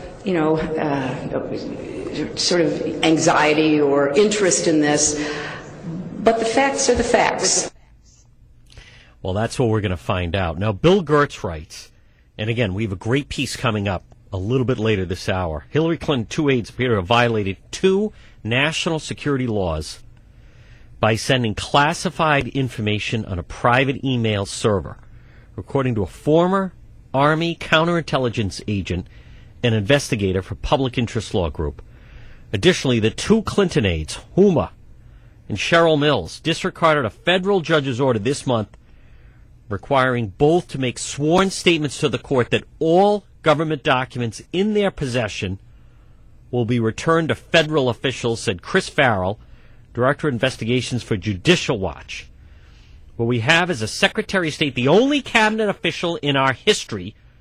Speaker 17: sort of anxiety or interest in this. But the facts are the facts.
Speaker 2: Well, that's what we're going to find out. Now, Bill Gertz writes, and again, we have a great piece coming up a little bit later this hour. Hillary Clinton, 2 aides appear to have violated 2 national security laws by sending classified information on a private email server, according to a former Army counterintelligence agent and investigator for Public Interest Law Group. Additionally, the 2 Clinton aides, Huma and Cheryl Mills, disregarded a federal judge's order this month requiring both to make sworn statements to the court that all government documents in their possession will be returned to federal officials, said Chris Farrell, Director of Investigations for Judicial Watch. What we have is a Secretary of State, the only cabinet official in our history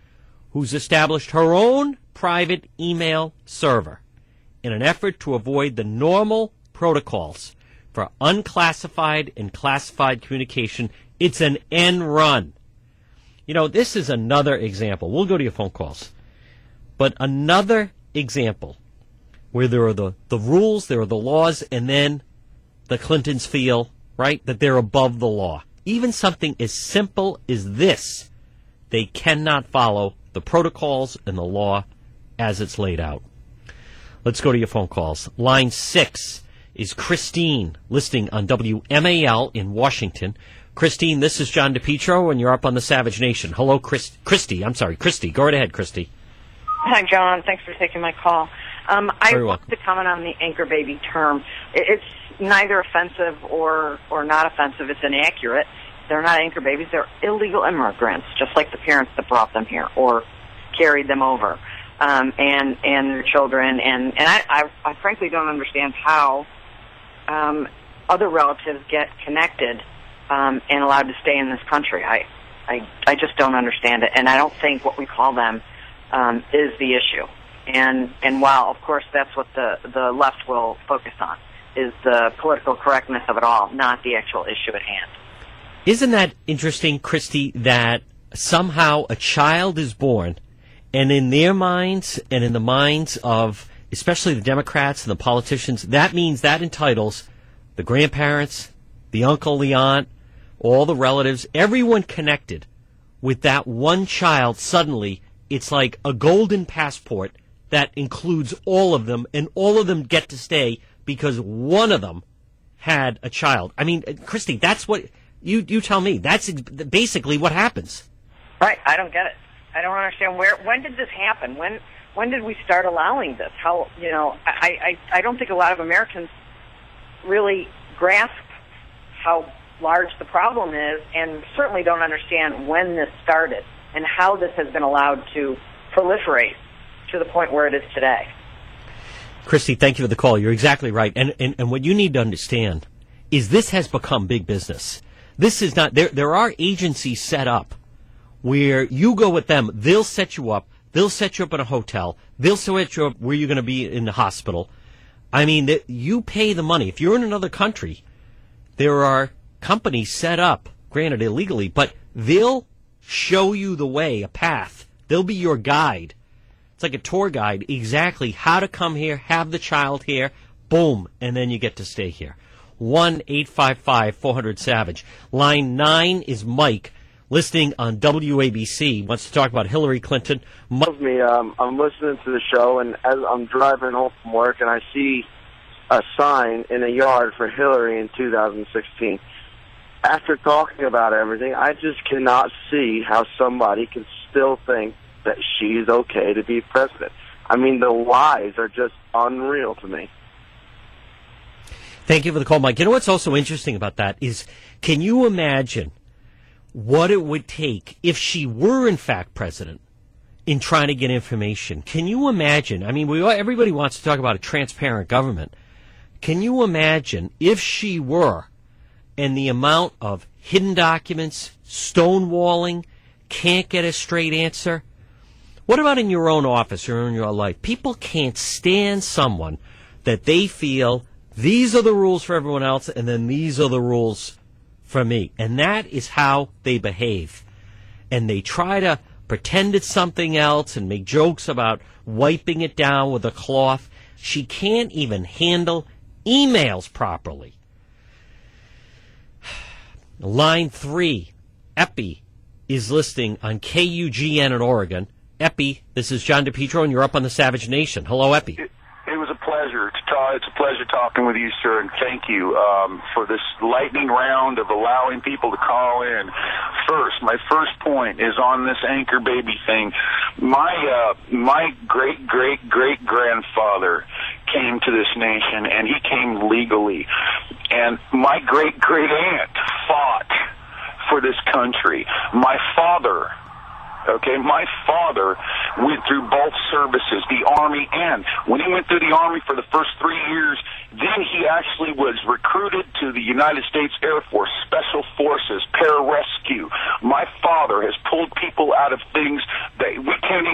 Speaker 2: who's established her own private email server in an effort to avoid the normal protocols for unclassified and classified communication. It's an end run. You know, this is another example. We'll go to your phone calls. But another example where there are the rules, there are the laws, and then the Clintons feel, right, that they're above the law. Even something as simple as this, they cannot follow the protocols and the law as it's laid out. Let's go to your phone calls. Line 6 is Christine, listening on WMAL in Washington. Christine, this is John DePietro, and you're up on the Savage Nation. Hello, Christy. Go right ahead, Christy.
Speaker 19: Hi, John. Thanks for taking my call. I want to comment on the anchor baby term. It's neither offensive or not offensive. It's inaccurate. They're not anchor babies. They're illegal immigrants, just like the parents that brought them here or carried them over, and their children. And I frankly don't understand how other relatives get connected and allowed to stay in this country. I just don't understand it, and I don't think what we call them is the issue. And while, of course, that's what the left will focus on, is the political correctness of it all, not the actual issue at hand.
Speaker 2: Isn't that interesting, Christy, that somehow a child is born, and in their minds and in the minds of especially the Democrats and the politicians, that means that entitles the grandparents, the uncle, the aunt, all the relatives, everyone connected with that one child. Suddenly, it's like a golden passport that includes all of them, and all of them get to stay because one of them had a child. I mean, Christy, that's what you tell me. That's basically what happens.
Speaker 19: Right. I don't get it. I don't understand when did this happen? When did we start allowing this? How, I don't think a lot of Americans really grasp how large the problem is, and certainly don't understand when this started and how this has been allowed to proliferate to the point where it is today.
Speaker 2: Christy, thank you for the call. You're exactly right. And what you need to understand is this has become big business. This is not, there are agencies set up where you go with them, they'll set you up in a hotel, they'll set you up where you're going to be in the hospital. I mean, you pay the money. If you're in another country, there are companies set up, granted illegally, but they'll show you the way, a path. They'll be your guide. It's like a tour guide, exactly how to come here, have the child here, boom, and then you get to stay here. 1-855-400-SAVAGE. Line 9 is Mike, listening on WABC, wants to talk about Hillary Clinton.
Speaker 20: I'm listening to the show, and as I'm driving home from work, and I see a sign in a yard for Hillary in 2016. After talking about everything, I just cannot see how somebody can still think that she's okay to be president. I mean, the lies are just unreal to me.
Speaker 2: Thank you for the call, Mike. You know what's also interesting about that is, can you imagine what it would take if she were, in fact, president in trying to get information? Can you imagine? I mean, everybody wants to talk about a transparent government. Can you imagine if she were, and the amount of hidden documents, stonewalling, can't get a straight answer? What about in your own office or in your life? People can't stand someone that they feel these are the rules for everyone else, and then these are the rules for me. And that is how they behave. And they try to pretend it's something else and make jokes about wiping it down with a cloth. She can't even handle emails properly. Line 3, Epi, is listening on KUGN in Oregon. Epi, this is John DePietro, and you're up on the Savage Nation. Hello, Epi.
Speaker 21: It was a pleasure to talk. It's a pleasure talking with you, sir, and thank you for this lightning round of allowing people to call in. My first point is on this anchor baby thing. My great-great-great-grandfather came to this nation, and he came legally. And my great-great-aunt fought for this country. My father went through both services, the Army, and when he went through the Army for the first 3 years, then he actually was recruited to the United States Air Force, Special Forces, Pararescue. My father has pulled people out of things that we can't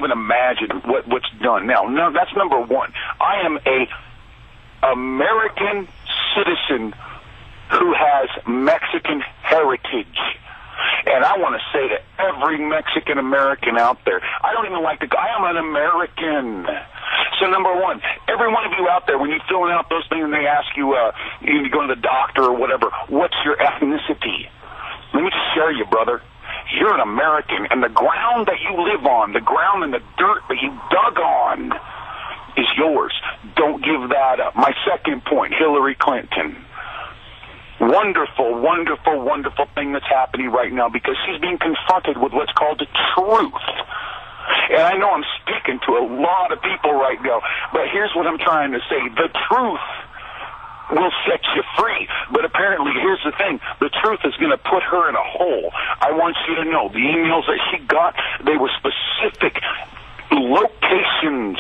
Speaker 21: imagine what's done. Now, no, that's number one. I am a American citizen who has Mexican heritage. And I want to say to every Mexican American out there, I don't even like I am an American. So number one, every one of you out there, when you're filling out those things and they ask you, you go to the doctor or whatever, what's your ethnicity? Let me just share you, brother. You're an American, and the ground that you live on, the ground and the dirt that you dug on is yours. Don't give that up. My second point, Hillary Clinton. Wonderful, wonderful, wonderful thing that's happening right now because she's being confronted with what's called the truth. And I know I'm speaking to a lot of people right now, but here's what I'm trying to say. The truth will set you free. But apparently, here's the thing. The truth is going to put her in a hole. I want you to know the emails that she got, they were specific locations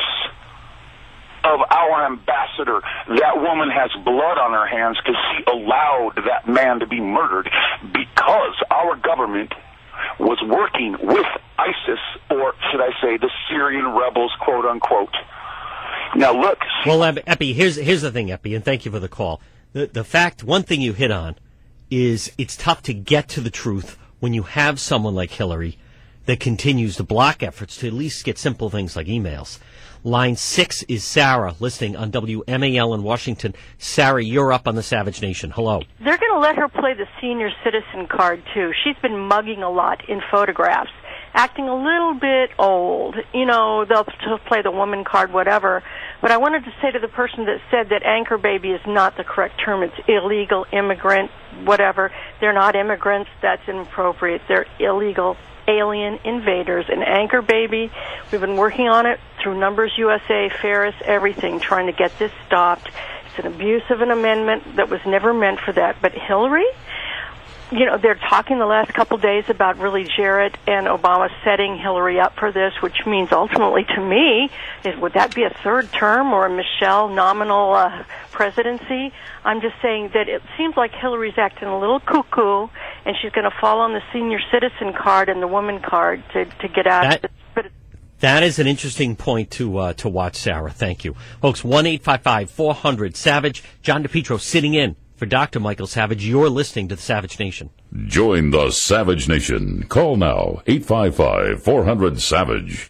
Speaker 21: of our ambassador. That woman has blood on her hands because she allowed that man to be murdered because our government was working with ISIS, or should I say the Syrian rebels, quote unquote. Now look.
Speaker 2: Well, Epi, here's the thing, Epi, and thank you for the call. The fact, one thing you hit on is it's tough to get to the truth when you have someone like Hillary that continues to block efforts to at least get simple things like emails. Line 6 is Sarah, listening on WMAL in Washington. Sarah, you're up on the Savage Nation. Hello.
Speaker 5: They're going to let her play the senior citizen card, too. She's been mugging a lot in photographs, acting a little bit old. You know, they'll play the woman card, whatever. But I wanted to say to the person that said that anchor baby is not the correct term. It's illegal, immigrant, whatever. They're not immigrants. That's inappropriate. They're illegal alien invaders. And anchor baby, we've been working on it through Numbers USA, Ferris, everything, trying to get this stopped. It's an abuse of an amendment that was never meant for that. But Hillary, you know, they're talking the last couple days about really Jarrett and Obama setting Hillary up for this, which means ultimately to me, would that be a third term or a Michelle nominal presidency? I'm just saying that it seems like Hillary's acting a little cuckoo, and she's going to fall on the senior citizen card and the woman card to get out of this.
Speaker 2: That is an interesting point to watch, Sarah. Thank you. Folks, 1-855-400-SAVAGE. John DePietro sitting in for Dr. Michael Savage. You're listening to the Savage Nation.
Speaker 1: Join the Savage Nation. Call now, 855-400-SAVAGE.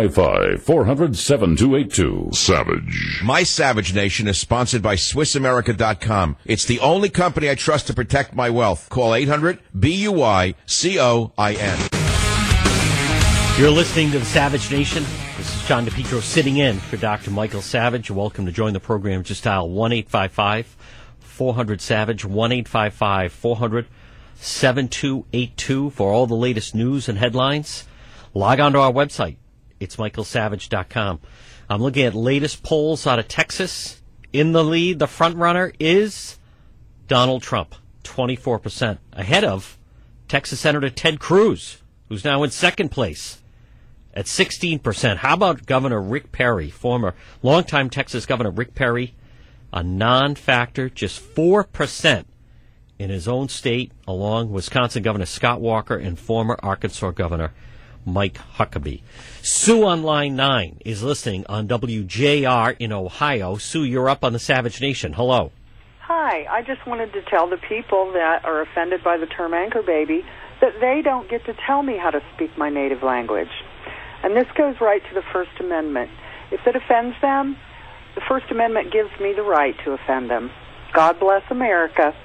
Speaker 1: 855-400-7282. Savage.
Speaker 4: My Savage Nation is sponsored by SwissAmerica.com. It's the only company I trust to protect my wealth. Call 800-BUY-COIN.
Speaker 2: You're listening to the Savage Nation. This is John DePietro sitting in for Dr. Michael Savage. You're welcome to join the program. Just dial 1-855-400-SAVAGE, 1-855-400-7282 for all the latest news and headlines. Log on to our website. It's michaelsavage.com. I'm looking at latest polls out of Texas. In the lead, the front runner is Donald Trump, 24%, ahead of Texas Senator Ted Cruz, who's now in second place at 16%. How about Governor Rick Perry, former longtime Texas Governor Rick Perry, a non-factor, just 4% in his own state, along with Wisconsin Governor Scott Walker and former Arkansas Governor Mike Huckabee. Sue on line 9 is listening on WJR in Ohio. Sue, you're up on the Savage Nation. Hello.
Speaker 22: Hi. I just wanted to tell the people that are offended by the term anchor baby that they don't get to tell me how to speak my native language. And this goes right to the First Amendment. If it offends them, the First Amendment gives me the right to offend them. God bless America.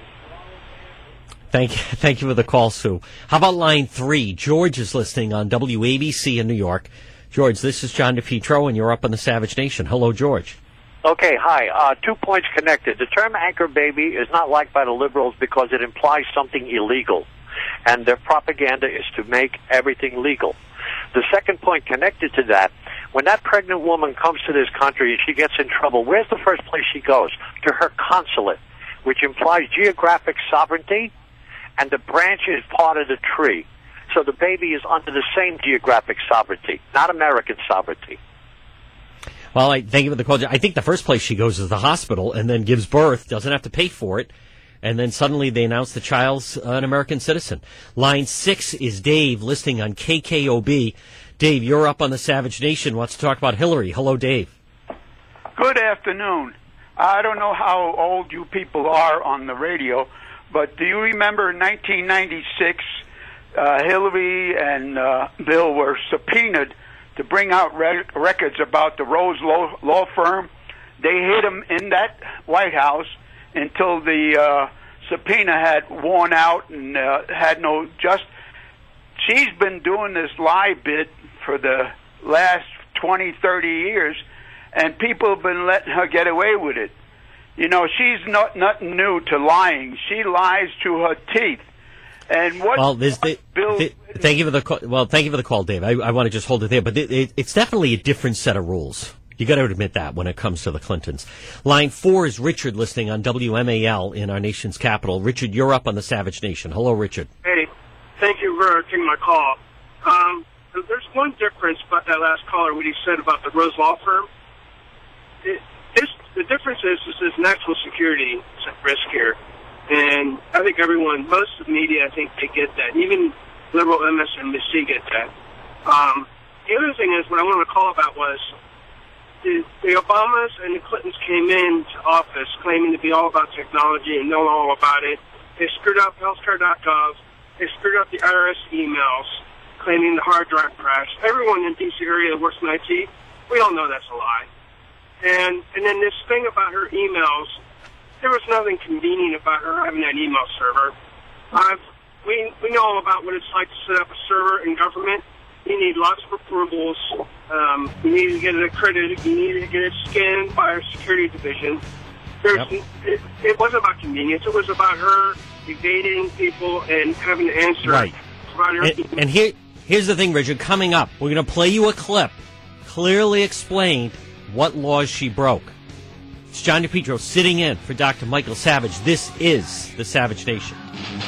Speaker 2: Thank you for the call, Sue. How about line 3? George is listening on WABC in New York. George, this is John DePietro, and you're up on the Savage Nation. Hello, George.
Speaker 23: Okay, hi. 2 points connected. The term anchor baby is not liked by the liberals because it implies something illegal, and their propaganda is to make everything legal. The second point connected to that, when that pregnant woman comes to this country and she gets in trouble, where's the first place she goes? To her consulate, which implies geographic sovereignty, and the branch is part of the tree. So the baby is under the same geographic sovereignty, not American sovereignty.
Speaker 2: Well, thank you for the call. I think the first place she goes is the hospital and then gives birth, doesn't have to pay for it, And then suddenly they announced the child's an American citizen. Line 6 is Dave, listening on KKOB. Dave, you're up on the Savage Nation. Wants to talk about Hillary. Hello, Dave.
Speaker 6: Good afternoon. I don't know how old you people are on the radio, but do you remember in 1996, Hillary and Bill were subpoenaed to bring out records about the Rose Law Firm? They hid them in that White House until the subpoena had worn out and had no just. She's been doing this lie bit for the last 20, 30 years, and people have been letting her get away with it. You know, she's nothing new to lying. She lies to her teeth. And what?
Speaker 2: Well, thank you for the call. Well, thank you for the call, Dave. I want to just hold it there, but it's definitely a different set of rules. You got to admit that when it comes to the Clintons. Line 4 is Richard, listening on WMAL in our nation's capital. Richard, you're up on the Savage Nation. Hello, Richard.
Speaker 7: Hey, thank you for taking my call. There's one difference about that last caller, what he said about the Rose Law Firm. The difference is there's national security is at risk here. And I think most of the media, I think they get that. Even liberal MSNBC get that. The other thing is, what I wanted to call about was the Obamas and the Clintons came into office claiming to be all about technology and know all about it. They screwed up healthcare.gov. They screwed up the IRS emails claiming the hard drive crashed. Everyone in D.C. area that works in IT, we all know that's a lie. And then this thing about her emails, there was nothing convenient about her having that email server. We know all about what it's like to set up a server in government. You need lots of approvals. You need to get it accredited. You need to get it scanned by our security division. It wasn't about convenience. It was about her evading people and having to answer.
Speaker 2: Right. And here's the thing, Richard. Coming up, we're going to play you a clip clearly explained what laws she broke. It's John DePietro sitting in for Dr. Michael Savage. This is the Savage Nation.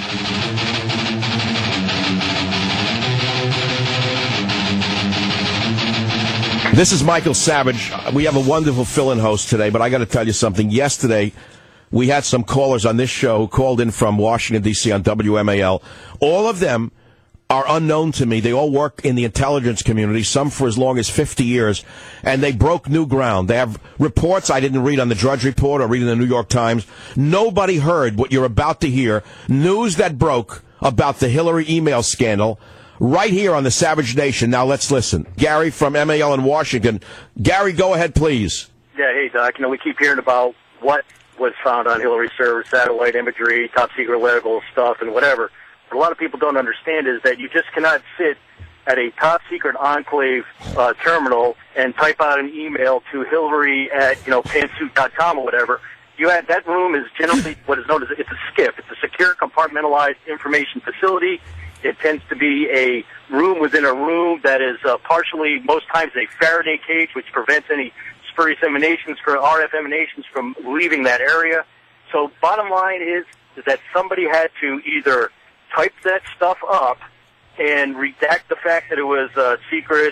Speaker 4: This is Michael Savage. We have a wonderful fill-in host today, but I got to tell you something. Yesterday, we had some callers on this show who called in from Washington, D.C. on WMAL. All of them are unknown to me. They all work in the intelligence community, some for as long as 50 years, and they broke new ground. They have reports I didn't read on the Drudge Report or read in the New York Times. Nobody heard what you're about to hear. News that broke about the Hillary email scandal right here on the Savage Nation. Now let's listen. Gary from MAL in Washington. Gary, go ahead, please.
Speaker 8: Yeah, hey, Doc. You know, we keep hearing about what was found on Hillary's server, satellite imagery, top-secret level stuff, and whatever. What a lot of people don't understand is that you just cannot sit at a top-secret enclave terminal and type out an email to Hillary at, pantsuit.com or whatever. That room is generally what is known as it's a SCIF. It's a secure compartmentalized information facility. It tends to be a room within a room that is partially, most times, a Faraday cage, which prevents any spurious emanations, RF emanations from leaving that area. So bottom line is that somebody had to either type that stuff up and redact the fact that it was secret,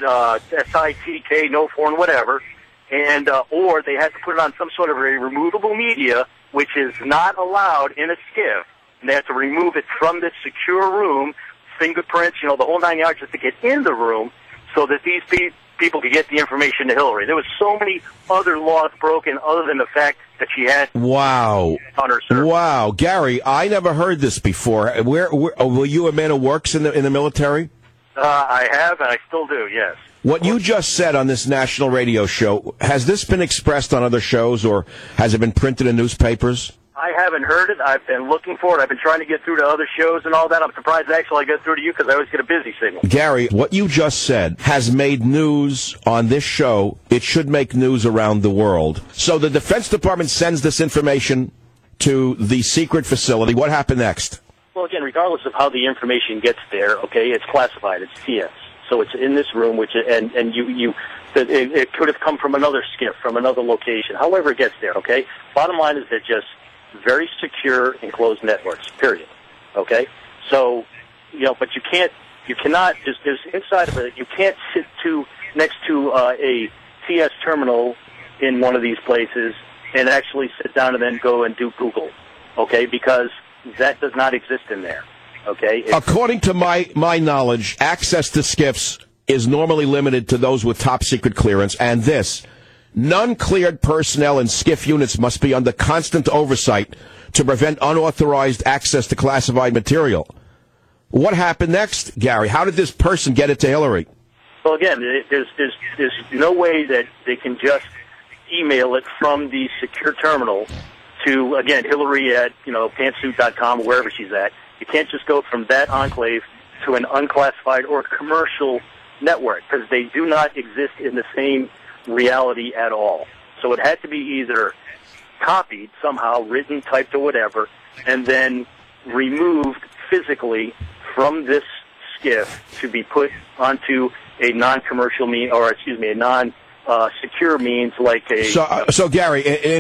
Speaker 8: SITK, no foreign, whatever, and or they had to put it on some sort of a removable media, which is not allowed in a SCIF. And they have to remove it from this secure room, fingerprints, the whole 9 yards, just to get in the room so that these people could get the information to Hillary. There was so many other laws broken other than the fact that she had
Speaker 4: on
Speaker 8: her server.
Speaker 4: Wow. Gary, I never heard this before. Were you a man who works in the military?
Speaker 8: I have, and I still do, yes.
Speaker 4: What you just said on this national radio show, has this been expressed on other shows, or has it been printed in newspapers?
Speaker 8: I haven't heard it. I've been looking for it. I've been trying to get through to other shows and all that. I'm surprised actually I get through to you because I always get a busy signal.
Speaker 4: Gary, what you just said has made news on this show. It should make news around the world. So the Defense Department sends this information to the secret facility. What happened next?
Speaker 8: Well, again, regardless of how the information gets there, okay, it's classified. It's TS. So it's in this room, it could have come from another SCIF, from another location. However it gets there, okay? Bottom line is that just very secure enclosed networks, period. Okay? So, but you cannot, there's inside of it, you can't sit next to a TS terminal in one of these places and actually sit down and then go and do Google. okay, because that does not exist in there, okay?
Speaker 4: According to my knowledge, access to SCIFs is normally limited to those with top secret clearance, and non-cleared personnel in SCIF units must be under constant oversight to prevent unauthorized access to classified material. What happened next, Gary? How did this person get it to Hillary?
Speaker 8: Well, again, there's no way that they can just email it from the secure terminal to, again, Hillary at, pantsuit.com, wherever she's at. You can't just go from that enclave to an unclassified or commercial network, because they do not exist in the same reality at all. So it had to be either copied somehow, written, typed, or whatever, and then removed physically from this SCIF to be put onto a non-commercial means, or a non-secure means like a...
Speaker 4: So Gary,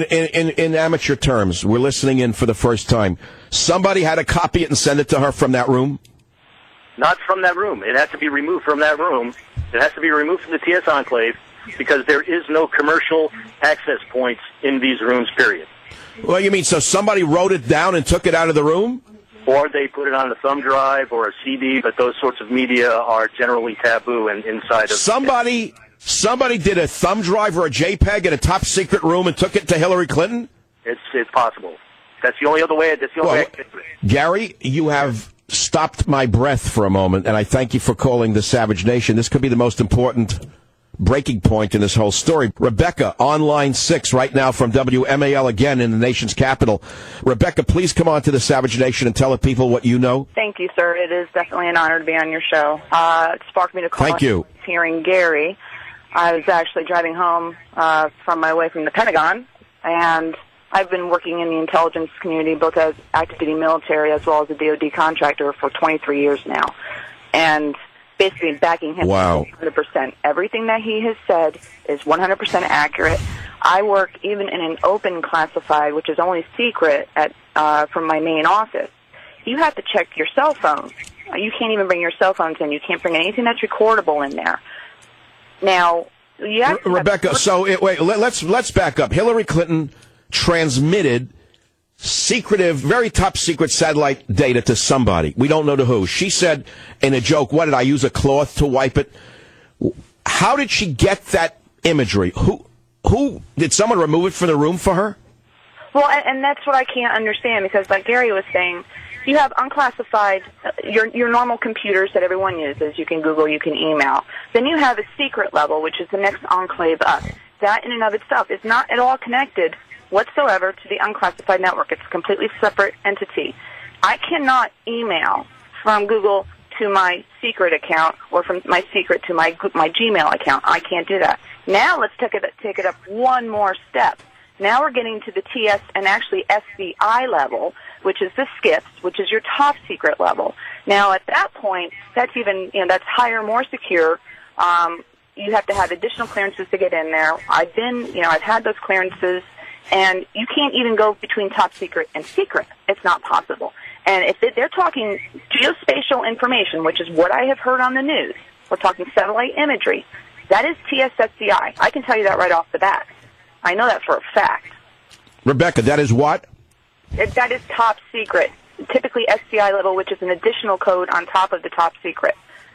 Speaker 4: in amateur terms, we're listening in for the first time. Somebody had to copy it and send it to her from that room?
Speaker 8: Not from that room. It has to be removed from that room. It has to be removed from the TS Enclave, because there is no commercial access points in these rooms, period.
Speaker 4: Well, you mean so somebody wrote it down and took it out of the room?
Speaker 8: Or they put it on a thumb drive or a CD, but those sorts of media are generally taboo and inside of... Somebody
Speaker 4: did a thumb drive or a JPEG in a top secret room and took it to Hillary Clinton?
Speaker 8: It's possible. That's the only other way. That's the only way I can do it.
Speaker 4: Gary, you have stopped my breath for a moment, and I thank you for calling the Savage Nation. This could be the most important breaking point in this whole story. Rebecca, on line 6 right now from WMAL, again in the nation's capital. Rebecca, please come on to the Savage Nation and tell the people what you know.
Speaker 3: Thank you, sir. It is definitely an honor to be on your show. It sparked me to call.
Speaker 4: Thank you.
Speaker 3: Hearing Gary. I was actually driving home from my way from the Pentagon, and I've been working in the intelligence community, both as active duty military as well as a DoD contractor for 23 years now. And basically backing him 100%. Everything that he has said is 100% accurate. I work even in an open classified, which is only secret from my main office. You have to check your cell phone. You can't even bring your cell phones in. You can't bring anything that's recordable in there. Now, you have to
Speaker 4: Rebecca, let's back up. Hillary Clinton transmitted secretive, very top secret satellite data to somebody. We don't know to who. She said in a joke, what did I use, a cloth to wipe it? How did she get that imagery? Who did someone remove it from the room for her?
Speaker 3: Well, and that's what I can't understand, because like Gary was saying, you have unclassified, your normal computers that everyone uses. You can Google, you can email. Then you have a secret level, which is the next enclave up. That in and of itself is not at all connected whatsoever to the unclassified network. It's a completely separate entity. I cannot email from Google to my secret account or from my secret to my Gmail account. I can't do that. Now let's take it up one more step. Now we're getting to the TS and actually SCI level, which is the SCIFs, which is your top secret level. Now at that point, that's even, that's higher, more secure. You have to have additional clearances to get in there. I've had those clearances. And you can't even go between top secret and secret. It's not possible. And if they're talking geospatial information, which is what I have heard on the news, we're talking satellite imagery, that is TSSCI. I can tell you that right off the bat. I know that for a fact.
Speaker 4: Rebecca, that is what?
Speaker 3: That is top secret. Typically SCI level, which is an additional code on top of the top secret.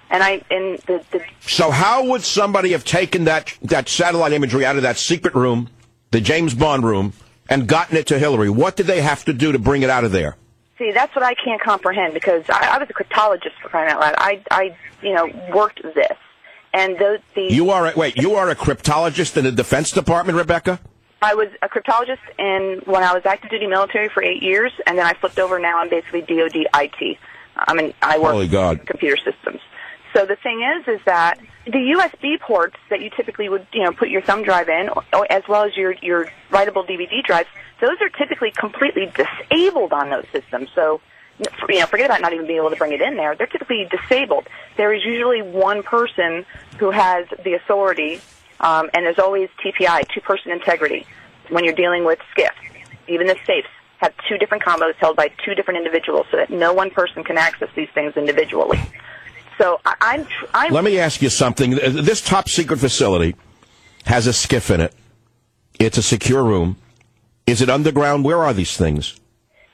Speaker 4: So how would somebody have taken that satellite imagery out of that secret room, the James Bond room, and gotten it to Hillary? What did they have to do to bring it out of there?
Speaker 3: See, that's what I can't comprehend, because I was a cryptologist, for crying out loud. I worked this. And
Speaker 4: You are a cryptologist in the Defense Department, Rebecca?
Speaker 3: I was a cryptologist when I was active duty military for 8 years, and then I flipped over. Now I'm basically DoD IT. I work with computer systems. So the thing is that the USB ports that you typically would, put your thumb drive in, as well as your writable DVD drives, those are typically completely disabled on those systems. So, forget about not even being able to bring it in there. They're typically disabled. There is usually one person who has the authority, and there's always TPI, two-person integrity, when you're dealing with SCIF. Even the safes have 2 different combos held by 2 different individuals, so that no one person can access these things individually. So let
Speaker 4: me ask you something. This top secret facility has a SCIF in it. It's a secure room. Is it underground? Where are these things?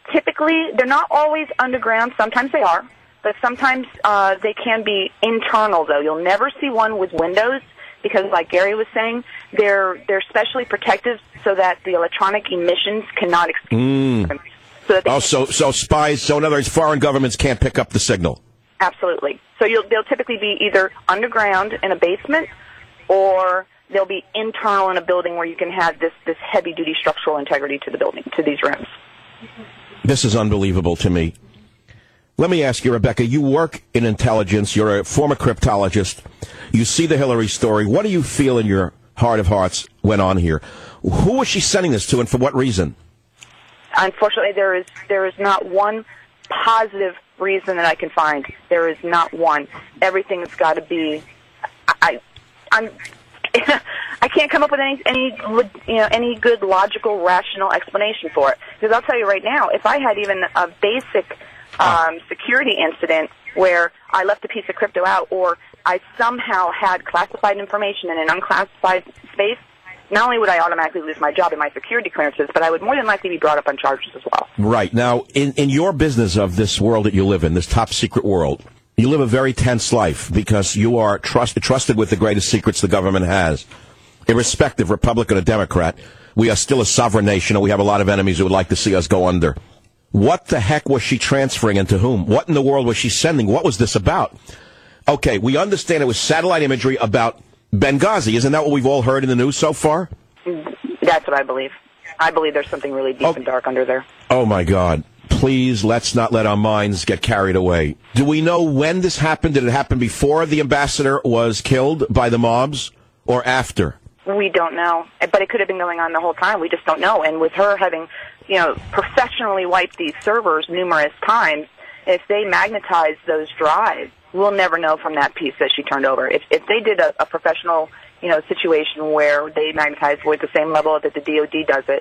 Speaker 3: typically, they're not always underground. Sometimes they are, but sometimes they can be internal, though. You'll never see one with windows because, like Gary was saying, they're specially protected so that the electronic emissions cannot escape.
Speaker 4: So spies, so in other words, foreign governments can't pick up the signal.
Speaker 3: Absolutely. So they'll typically be either underground in a basement, or they'll be internal in a building where you can have this heavy-duty structural integrity to the building, to these rooms.
Speaker 4: This is unbelievable to me. Let me ask you, Rebecca, you work in intelligence. You're a former cryptologist. You see the Hillary story. What do you feel in your heart of hearts went on here? Who was she sending this to, and for what reason?
Speaker 3: Unfortunately, there is not one positive reason that I can find. There is not one. Everything's got to be. I can't come up with any good logical, rational explanation for it. Because I'll tell you right now, if I had even a basic security incident where I left a piece of crypto out, or I somehow had classified information in an unclassified space, not only would I automatically lose my job and my security clearances, but I would more than likely be brought up on charges as well.
Speaker 4: Right. Now, in your business of this world that you live in, this top secret world, you live a very tense life because you are trusted with the greatest secrets the government has. Irrespective, Republican or Democrat, we are still a sovereign nation, and we have a lot of enemies who would like to see us go under. What the heck was she transferring and to whom? What in the world was she sending? What was this about? Okay, we understand it was satellite imagery about Benghazi. Isn't that what we've all heard in the news so far?
Speaker 3: That's what I believe. I believe there's something really deep and dark under there.
Speaker 4: Oh, my God. Please, let's not let our minds get carried away. Do we know when this happened? Did it happen before the ambassador was killed by the mobs or after?
Speaker 3: We don't know. But it could have been going on the whole time. We just don't know. And with her having, professionally wiped these servers numerous times, if they magnetize those drives, we'll never know from that piece that she turned over. If they did a professional, situation where they magnetize with the same level that the DOD does it,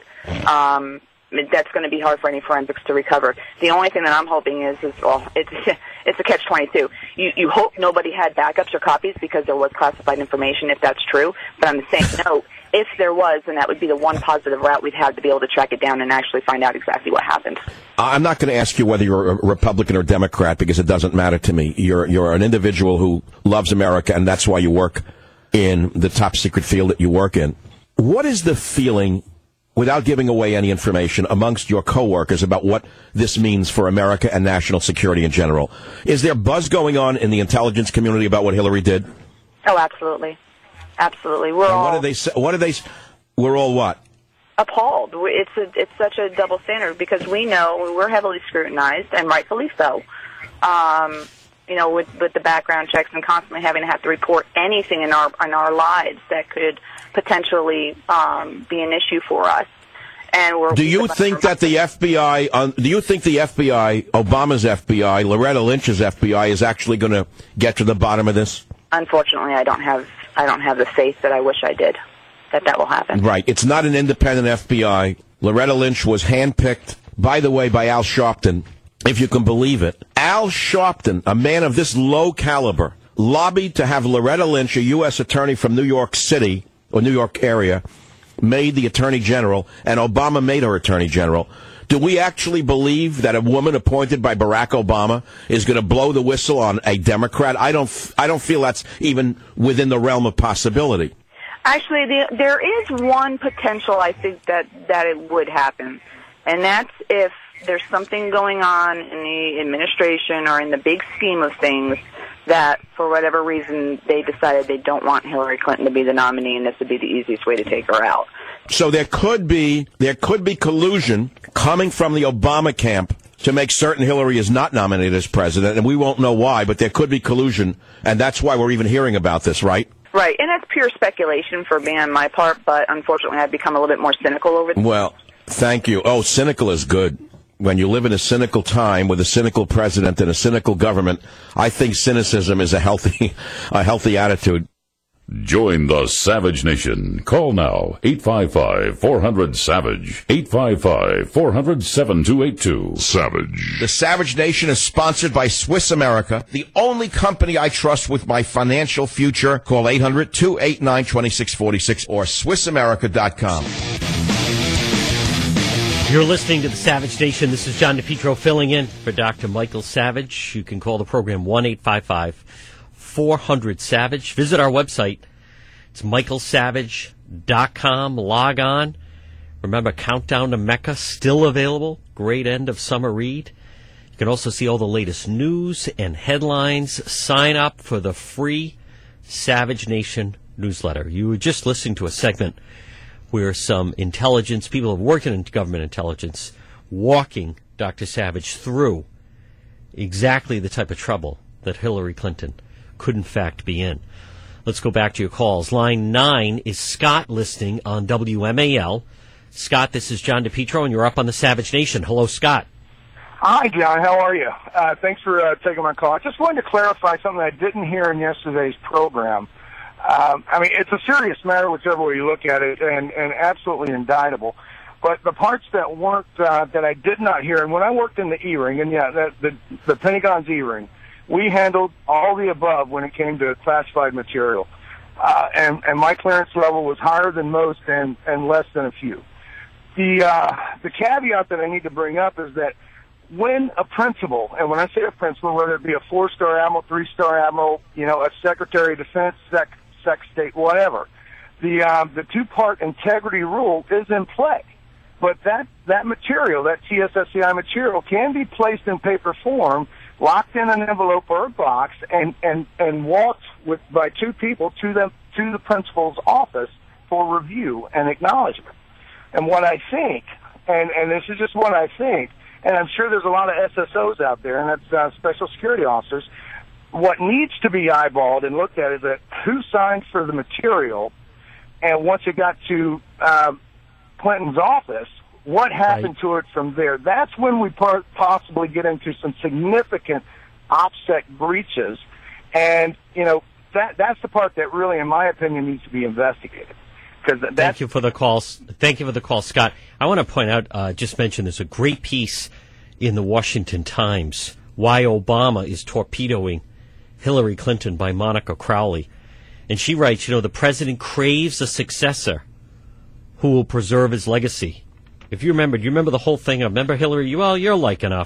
Speaker 3: that's going to be hard for any forensics to recover. The only thing that I'm hoping is it's a catch-22. You hope nobody had backups or copies because there was classified information, if that's true. But on the same note, if there was, then that would be the one positive route we'd have to be able to track it down and actually find out exactly what happened.
Speaker 4: I'm not going to ask you whether you're a Republican or Democrat because it doesn't matter to me. You're an individual who loves America, and that's why you work in the top secret field that you work in. What is the feeling, without giving away any information, amongst your coworkers about what this means for America and national security in general? Is there buzz going on in the intelligence community about what Hillary did?
Speaker 3: Oh, absolutely. Absolutely.
Speaker 4: What do they say? We're all what?
Speaker 3: Appalled. It's such a double standard because we know we're heavily scrutinized, and rightfully so. With the background checks and constantly having to have to report anything in our lives that could potentially be an issue for us. And
Speaker 4: do you think that the FBI, Obama's FBI, Loretta Lynch's FBI, is actually going to get to the bottom of this?
Speaker 3: Unfortunately, I don't have the faith that I wish I did that will happen.
Speaker 4: Right. It's not an independent FBI. Loretta Lynch was handpicked, by the way, by Al Sharpton, if you can believe it. Al Sharpton, a man of this low caliber, lobbied to have Loretta Lynch, a U.S. attorney from New York City, or New York area, made the Attorney General, and Obama made her Attorney General. Do we actually believe that a woman appointed by Barack Obama is going to blow the whistle on a Democrat? I don't feel that's even within the realm of possibility.
Speaker 3: Actually, there is one potential, I think, that it would happen, and that's if there's something going on in the administration or in the big scheme of things that, for whatever reason, they decided they don't want Hillary Clinton to be the nominee, and this would be the easiest way to take her out.
Speaker 4: So there could be collusion coming from the Obama camp to make certain Hillary is not nominated as president, and we won't know why, but there could be collusion, and that's why we're even hearing about this, right?
Speaker 3: Right, and that's pure speculation for me on my part, but unfortunately I've become a little bit more cynical over this.
Speaker 4: Well, thank you. Oh, cynical is good. When you live in a cynical time with a cynical president and a cynical government, I think cynicism is a healthy attitude.
Speaker 1: Join the Savage Nation. Call now, 855-400-SAVAGE, 855-400-7282. Savage.
Speaker 4: The Savage Nation is sponsored by Swiss America, the only company I trust with my financial future. Call 800-289-2646 or SwissAmerica.com.
Speaker 2: You're listening to the Savage Nation. This is John DePietro filling in for Dr. Michael Savage. You can call the program 1-855-400-SAVAGE. Visit our website. It's michaelsavage.com. Log on. Remember, Countdown to Mecca, still available. Great end of summer read. You can also see all the latest news and headlines. Sign up for the free Savage Nation newsletter. You were just listening to a segment where some intelligence, people who have worked in government intelligence, walking Dr. Savage through exactly the type of trouble that Hillary Clinton could in fact be in. Let's go back to your calls. Line 9 is Scott listening on WMAL. Scott, this is John DePietro, and you're up on the Savage Nation. Hello, Scott.
Speaker 10: Hi, John. How are you? Thanks for taking my call. I just wanted to clarify something I didn't hear in yesterday's program. I mean, it's a serious matter, whichever way you look at it, and absolutely indictable. But the parts that weren't, that I did not hear, and when I worked in the E-ring, and yeah, the Pentagon's E-ring, we handled all the above when it came to classified material. And my clearance level was higher than most and less than a few. The caveat that I need to bring up is that when a principal, and when I say a principal, whether it be a 4-star admiral, 3-star admiral, a Secretary of Defense, Sec State, whatever, the two-part integrity rule is in play. But that material, that TSSCI material, can be placed in paper form, locked in an envelope or a box, and walked by two people to the principal's office for review and acknowledgement. And what I think, and this is just what I think, and I'm sure there's a lot of SSOs out there, and that's special security officers. What needs to be eyeballed and looked at is that who signed for the material, and once it got to Clinton's office, what happened to it from there? That's when we possibly get into some significant OPSEC breaches, and that's the part that really, in my opinion, needs to be investigated.
Speaker 2: Thank you for the call. Thank you for the call, Scott. I want to point out, just mention, there's a great piece in the Washington Times, Why Obama is Torpedoing Hillary Clinton, by Monica Crowley. And she writes, the president craves a successor who will preserve his legacy. If you remember, do you remember the whole thing? Remember Hillary? Well, you're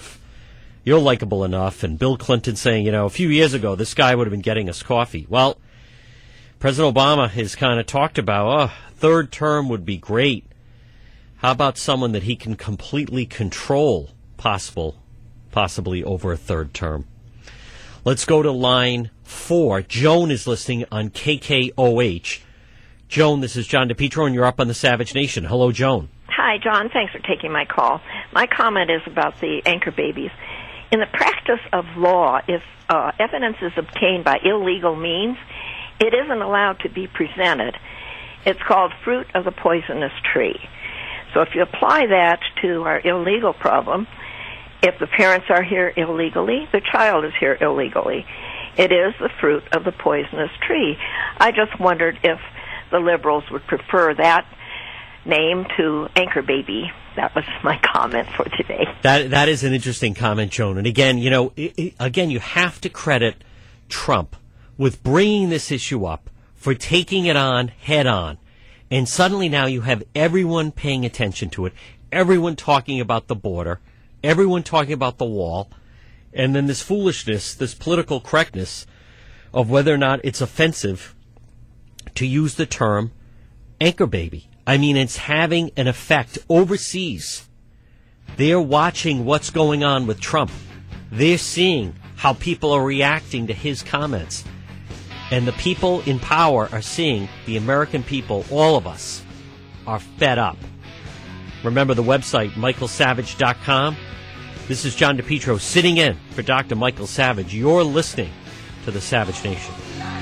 Speaker 2: likable enough. And Bill Clinton saying, a few years ago, this guy would have been getting us coffee. Well, President Obama has kind of talked about, third term would be great. How about someone that he can completely control, possibly over a third term? Let's go to line 4. Joan is listening on KKOH. Joan, this is John DePietro, and you're up on the Savage Nation. Hello, Joan.
Speaker 11: Hi, John. Thanks for taking my call. My comment is about the anchor babies. In the practice of law, if evidence is obtained by illegal means, it isn't allowed to be presented. It's called fruit of the poisonous tree. So if you apply that to our illegal problem, if the parents are here illegally, the child is here illegally. It is the fruit of the poisonous tree. I just wondered if the liberals would prefer that name to anchor baby. That was my comment for today.
Speaker 2: That is an interesting comment, Joan. And again, you have to credit Trump with bringing this issue up, for taking it on head on. And suddenly now you have everyone paying attention to it, everyone talking about the border, everyone talking about the wall, and then this foolishness, this political correctness of whether or not it's offensive to use the term anchor baby. I mean, it's having an effect overseas. They're watching what's going on with Trump. They're seeing how people are reacting to his comments. And the people in power are seeing the American people, all of us, are fed up. Remember the website, michaelsavage.com. This is John DePietro sitting in for Dr. Michael Savage. You're listening to the Savage Nation.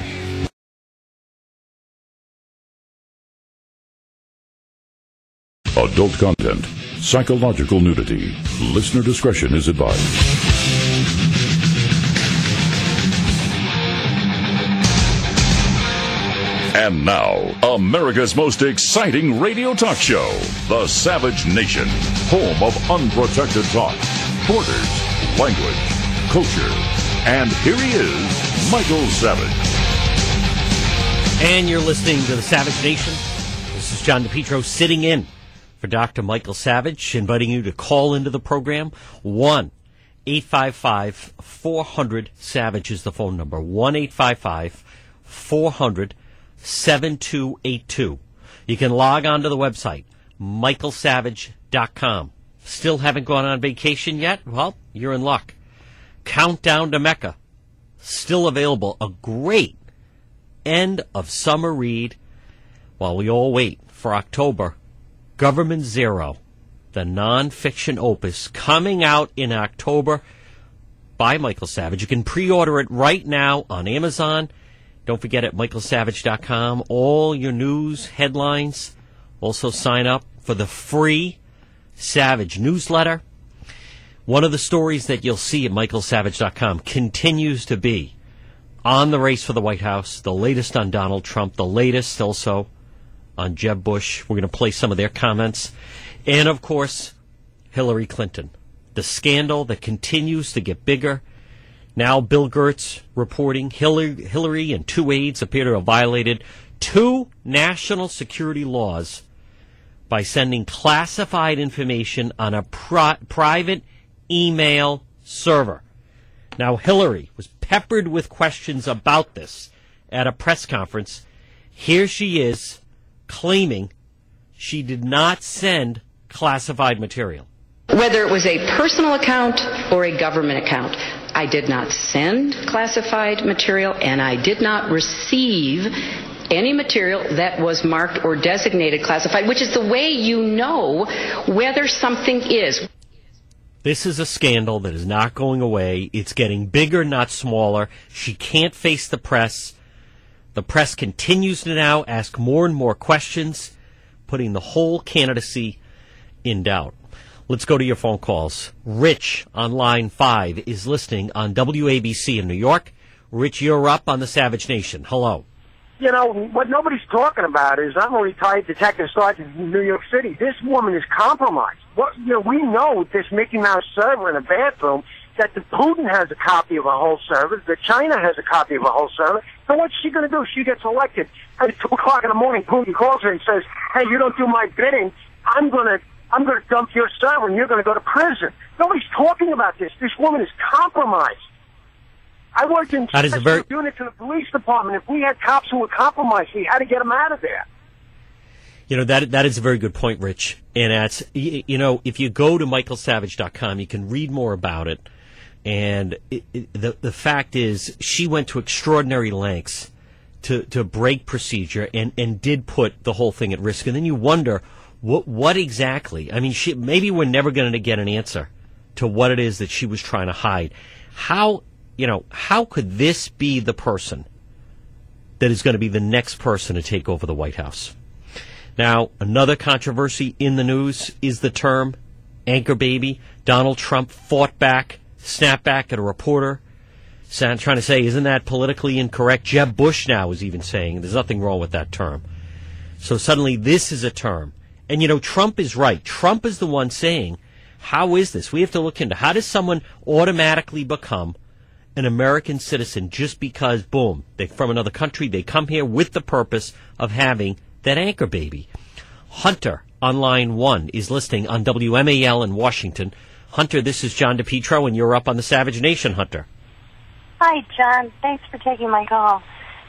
Speaker 1: Adult content, psychological nudity. Listener discretion is advised. And now, America's most exciting radio talk show, The Savage Nation, home of unprotected talk, borders, language, culture. And here he is, Michael Savage.
Speaker 2: And you're listening to The Savage Nation. This is John DePietro sitting in for Dr. Michael Savage, inviting you to call into the program. 1-855-400-SAVAGE is the phone number. 1-855-400-7282. You can log on to the website, michaelsavage.com. Still haven't gone on vacation yet? Well, you're in luck. Countdown to Mecca, still available. A great end of summer read while we all wait for October. Government Zero, the nonfiction opus, coming out in October by Michael Savage. You can pre-order it right now on Amazon. Don't forget at michaelsavage.com, all your news, headlines. Also sign up for the free Savage newsletter. One of the stories that you'll see at michaelsavage.com continues to be on the race for the White House, the latest on Donald Trump, the latest also on Jeb Bush. We're going to play some of their comments. And, of course, Hillary Clinton, the scandal that continues to get bigger. Now Bill Gertz reporting Hillary and two aides appear to have violated two national security laws by sending classified information on a private email server. Now, Hillary was peppered with questions about this at a press conference. Here she is claiming she did not send classified material.
Speaker 17: Whether it was a personal account or a government account, I did not send classified material, and I did not receive any material that was marked or designated classified, which is the way you know whether something is.
Speaker 2: This is a scandal that is not going away. It's getting bigger, not smaller. She can't face the press. The press continues to now ask more and more questions, putting the whole candidacy in doubt. Let's go to your phone calls. Rich on line 5 is listening on WABC in New York. Rich, you're up on the Savage Nation. Hello.
Speaker 12: You know, what nobody's talking about is I'm a retired detective sergeant in New York City. This woman is compromised. We know with this Mickey Mouse server in a bathroom that the Putin has a copy of a whole server, that China has a copy of a whole server. So what's she going to do? She gets elected. At 2 o'clock in the morning, Putin calls her and says, hey, you don't do my bidding, I'm going to dump your server and you're going to go to prison. Nobody's talking about this. This woman is compromised. I worked in special units in the police department. If we had cops who were compromised, we had to get them out of there.
Speaker 2: You know, that is a very good point, Rich. And that's, if you go to michaelsavage.com, you can read more about it. And the fact is, she went to extraordinary lengths to break procedure and did put the whole thing at risk. And then you wonder, what exactly? I mean, maybe we're never going to get an answer to what it is that she was trying to hide. How could this be the person that is going to be the next person to take over the White House? Now, another controversy in the news is the term anchor baby. Donald Trump fought back, snapped back at a reporter, trying to say, isn't that politically incorrect? Jeb Bush now is even saying there's nothing wrong with that term. So suddenly this is a term. And, Trump is right. Trump is the one saying, how is this? We have to look into how does someone automatically become an American citizen just because, boom, they're from another country, they come here with the purpose of having that anchor baby. Hunter on line 1 is listening on WMAL in Washington. Hunter, this is John DePietro, and you're up on the Savage Nation, Hunter.
Speaker 13: Hi, John. Thanks for taking my call.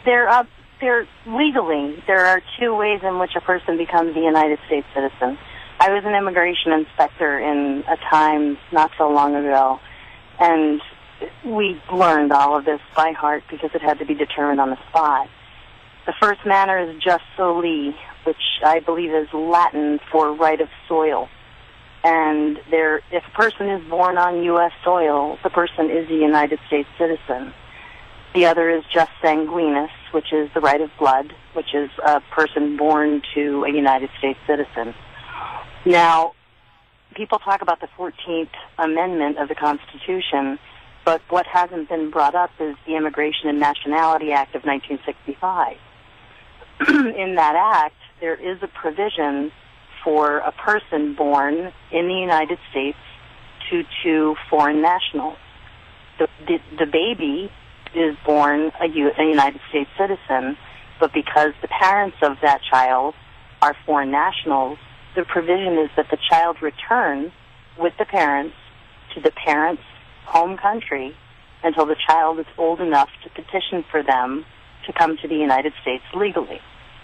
Speaker 13: Legally, there are 2 ways in which a person becomes a United States citizen. I was an immigration inspector in a time not so long ago, and we learned all of this by heart because it had to be determined on the spot. The first manner is jus soli, which I believe is Latin for right of soil. And if a person is born on U.S. soil, the person is a United States citizen. The other is jus sanguinis, which is the right of blood, which is a person born to a United States citizen. Now, people talk about the 14th Amendment of the Constitution, but what hasn't been brought up is the Immigration and Nationality Act of 1965. In that act, there is a provision for a person born in the United States to 2 foreign nationals. The baby is born a United States citizen, but because the parents of that child are foreign nationals, the provision is that the child returns with the parents to the parents' home country until the child is old enough to petition for them to come to the United States legally.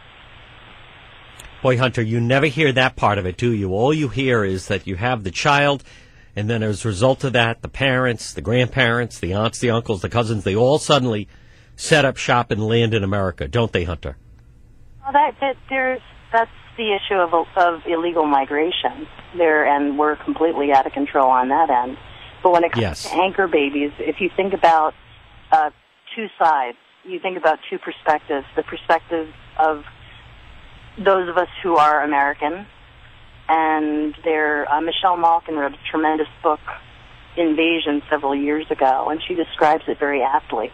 Speaker 2: Boy, Hunter, you never hear that part of it, do you? All you hear is that you have the child, and then as a result of that, the parents, the grandparents, the aunts, the uncles, the cousins, they all suddenly set up shop and land in America, don't they, Hunter?
Speaker 13: Well, that's the issue of illegal migration there, and we're completely out of control on that end. But when it comes to anchor babies, if you think about two sides, you think about two perspectives. The perspective of those of us who are American, and Michelle Malkin wrote a tremendous book, Invasion, several years ago, and she describes it very aptly.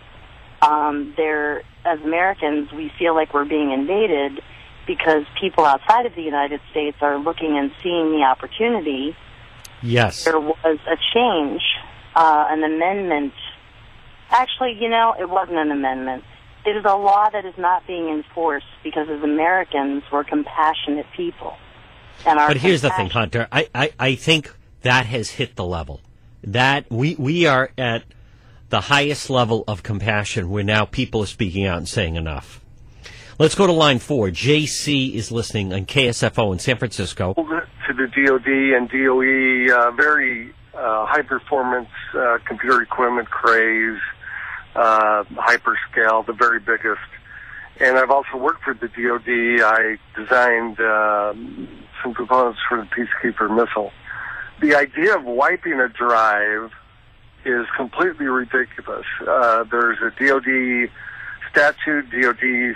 Speaker 13: As Americans, we feel like we're being invaded because people outside of the United States are looking and seeing the opportunity.
Speaker 2: Yes.
Speaker 13: There was a change, an amendment. Actually, it wasn't an amendment. It is a law that is not being enforced because as Americans, we're compassionate people.
Speaker 2: But here's the thing, Hunter. I think that has hit the level. That we are at the highest level of compassion where now people are speaking out and saying enough. Let's go to line 4. JC is listening on KSFO in San Francisco.
Speaker 14: To the DOD and DOE, very high-performance computer equipment craze, hyperscale, the very biggest. And I've also worked for the DOD. I designed some components for the Peacekeeper missile. The idea of wiping a drive is completely ridiculous. There's a DOD statute, DOD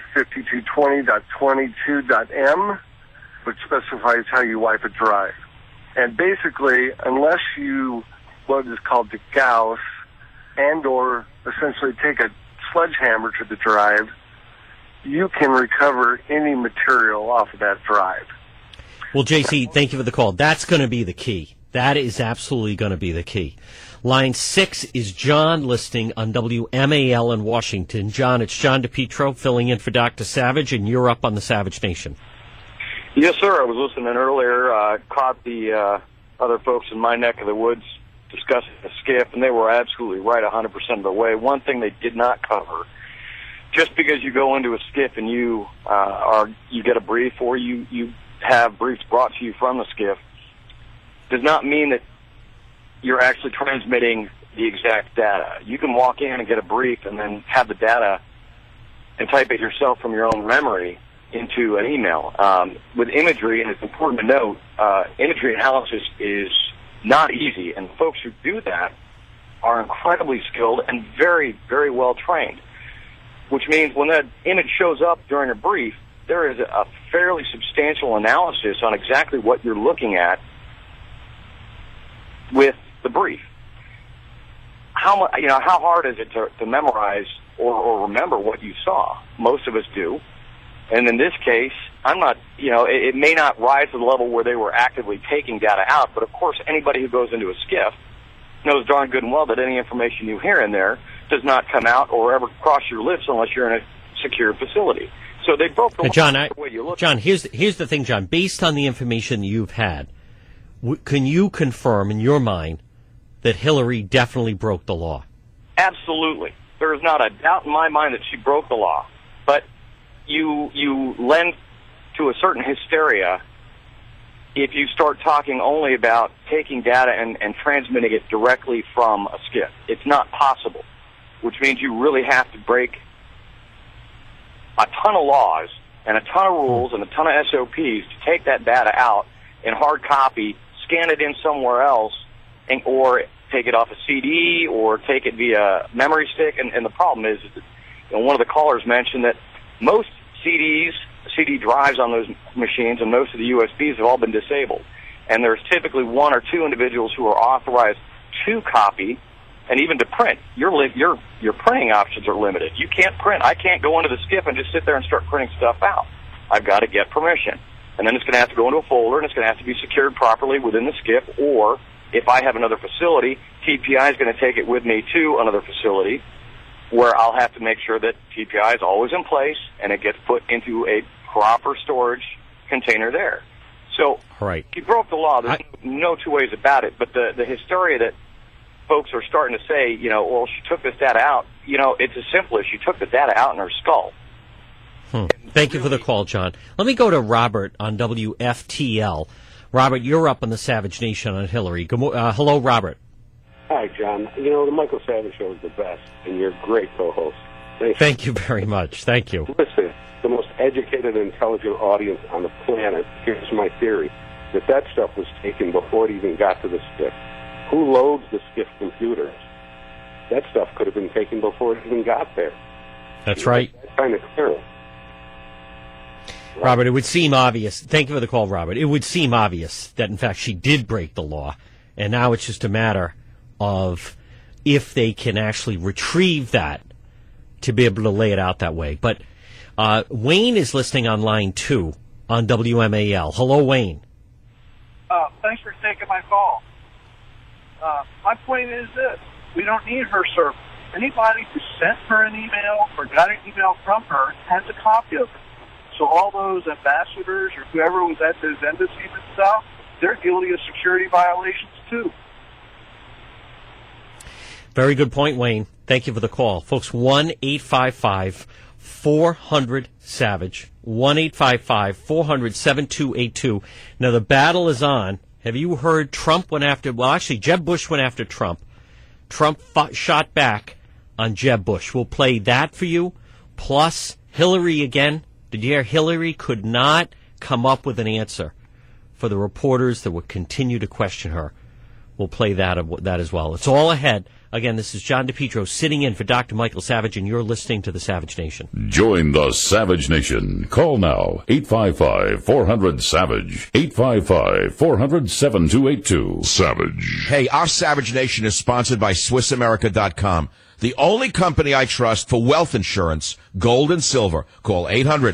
Speaker 14: 5220.22.m, which specifies how you wipe a drive. And basically, unless you what is called degauss and or essentially take a sledgehammer to the drive, you can recover any material off of that drive.
Speaker 2: Well, JC, thank you for the call. That's going to be the key. That is absolutely going to be the key. Line 6 is John listening on WMAL in Washington. John, it's John DePietro filling in for Dr. Savage, and you're up on the Savage Nation.
Speaker 15: Yes, sir. I was listening earlier. Caught the other folks in my neck of the woods discussing the skiff, and they were absolutely right 100% of the way. One thing they did not cover, just because you go into a skiff and you get a brief or you have briefs brought to you from the skiff, does not mean that you're actually transmitting the exact data. You can walk in and get a brief and then have the data and type it yourself from your own memory into an email. With imagery, and it's important to note, imagery analysis is not easy, and folks who do that are incredibly skilled and very, very well trained, which means when that image shows up during a brief, there is a fairly substantial analysis on exactly what you're looking at with the brief. How hard is it to memorize or remember what you saw? Most of us do. And in this case, I'm not, it may not rise to the level where they were actively taking data out, but of course anybody who goes into a skiff knows darn good and well that any information you hear in there does not come out or ever cross your lips unless you're in a secure facility. So they broke the law the way you look.
Speaker 2: John, here's the thing, John. Based on the information you've had, can you confirm in your mind that Hillary definitely broke the law?
Speaker 15: Absolutely. There is not a doubt in my mind that she broke the law. But you lend to a certain hysteria if you start talking only about taking data and transmitting it directly from a skiff. It's not possible, which means you really have to break a ton of laws and a ton of rules and a ton of SOPs to take that data out in hard copy, scan it in somewhere else, or take it off a CD or take it via memory stick. And the problem is that, one of the callers mentioned that most CD drives on those machines and most of the USBs have all been disabled. And there's typically one or two individuals who are authorized to copy and even to print. Your printing options are limited. You can't print. I can't go into the skiff and just sit there and start printing stuff out. I've got to get permission. And then it's going to have to go into a folder, and it's going to have to be secured properly within the skiff, or if I have another facility, TPI is going to take it with me to another facility where I'll have to make sure that TPI is always in place and it gets put into a proper storage container there. So
Speaker 2: right.
Speaker 15: She broke the law. There's no two ways about it. But the hysteria that folks are starting to say, well, she took this data out, it's as simple as she took the data out in her skull.
Speaker 2: Thank you for the call, John. Let me go to Robert on WFTL. Robert, you're up on the Savage Nation on Hillary. Hello, Robert.
Speaker 9: Hi, John. The Michael Savage Show is the best, and you're a great co-host.
Speaker 2: Thank you very much. Thank you.
Speaker 9: Listen, the most educated and intelligent audience on the planet, here's my theory, that stuff was taken before it even got to the SCIF. Who loads the SCIF computers? That stuff could have been taken before it even got there.
Speaker 2: That's right.
Speaker 9: That's kind of clear.
Speaker 2: Robert, it would seem obvious. Thank you for the call, Robert. It would seem obvious that, in fact, she did break the law, and now it's just a matter of if they can actually retrieve that to be able to lay it out that way. But Wayne is listening on line 2 on WMAL. Hello, Wayne.
Speaker 16: Thanks for taking my call. My point is this. We don't need her server. Anybody who sent her an email or got an email from her has a copy of it. So all those ambassadors or whoever was at those embassies and stuff, they're guilty of security violations too.
Speaker 2: Very good point, Wayne. Thank you for the call. Folks, 1-855-400-SAVAGE, 1-855-400-7282. Now, the battle is on. Have you heard Trump went after, Jeb Bush went after Trump. Trump shot back on Jeb Bush. We'll play that for you, plus Hillary again. Did you hear Hillary could not come up with an answer for the reporters that would continue to question her? We'll play that as well. It's all ahead. Again, this is John DePietro sitting in for Dr. Michael Savage, and you're listening to the Savage Nation.
Speaker 1: Join the Savage Nation. Call now, 855-400-SAVAGE, 855-400-7282. Savage.
Speaker 4: Hey, our Savage Nation is sponsored by SwissAmerica.com, the only company I trust for wealth insurance, gold and silver. Call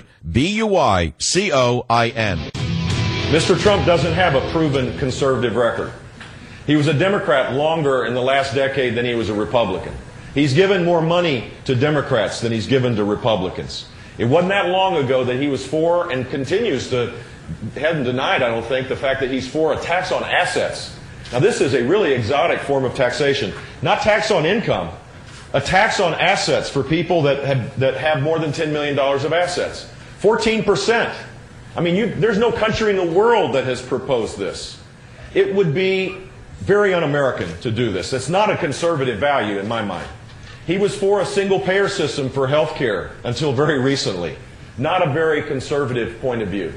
Speaker 4: 800-BUICOIN.
Speaker 18: Mr. Trump doesn't have a proven conservative record. He was a Democrat longer in the last decade than he was a Republican. He's given more money to Democrats than he's given to Republicans. It wasn't that long ago that he was for, and continues to, hadn't denied, I don't think, the fact that he's for a tax on assets. Now, this is a really exotic form of taxation. Not tax on income, a tax on assets for people that have more than $10 million of assets. 14%. I mean, there's no country in the world that has proposed this. It would be very un-American to do this. It's not a conservative value in my mind. He was for a single-payer system for health care until very recently. Not a very conservative point of view.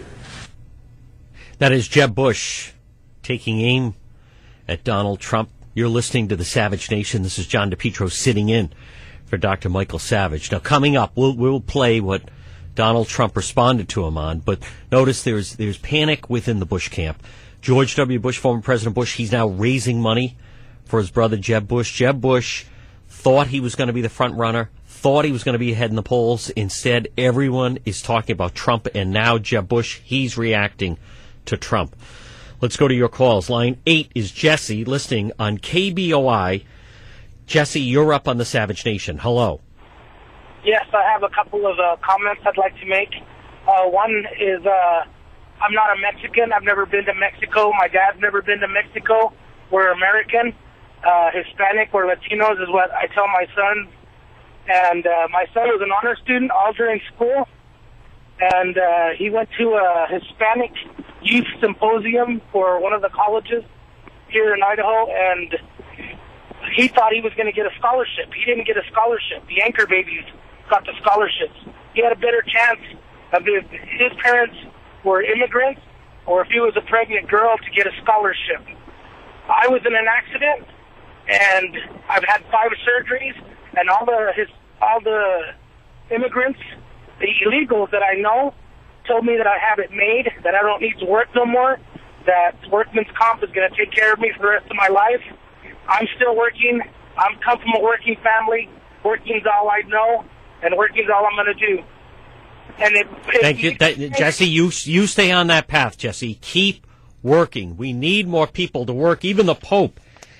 Speaker 2: That is Jeb Bush taking aim at Donald Trump. You're listening to the Savage Nation. This is John DePietro sitting in for Dr. Michael Savage. Now, coming up, we'll play what Donald Trump responded to him on, but notice there's panic within the Bush camp. George W. Bush, former President Bush, he's now raising money for his brother Jeb Bush. Jeb Bush thought he was going to be the front runner, thought he was going to be ahead in the polls. Instead, everyone is talking about Trump, and now Jeb Bush, he's reacting to Trump. Let's go to your calls. Line 8 is Jesse, listening on KBOI. Jesse, you're up on the Savage Nation. Hello.
Speaker 24: Yes, I have a couple of comments I'd like to make. One is I'm not a Mexican. I've never been to Mexico. My dad's never been to Mexico. We're American. Hispanic or Latinos is what I tell my son. And my son was an honor student all during school. And he went to a Hispanic youth symposium for one of the colleges here in Idaho. And he thought he was going to get a scholarship. He didn't get a scholarship. The Anchor Babies got the scholarships. He had a better chance of his parents were immigrants, or if he was a pregnant girl, to get a scholarship. I was in an accident, and I've had 5 surgeries, and all the immigrants, the illegals that I know, told me that I have it made, that I don't need to work no more, that workman's comp is going to take care of me for the rest of my life. I'm still working. I'm come from a working family. Working's all I know, and working's all I'm going to do. And
Speaker 2: thank you, Jesse. You stay on that path, Jesse. Keep working. We need more people to work. Even the Pope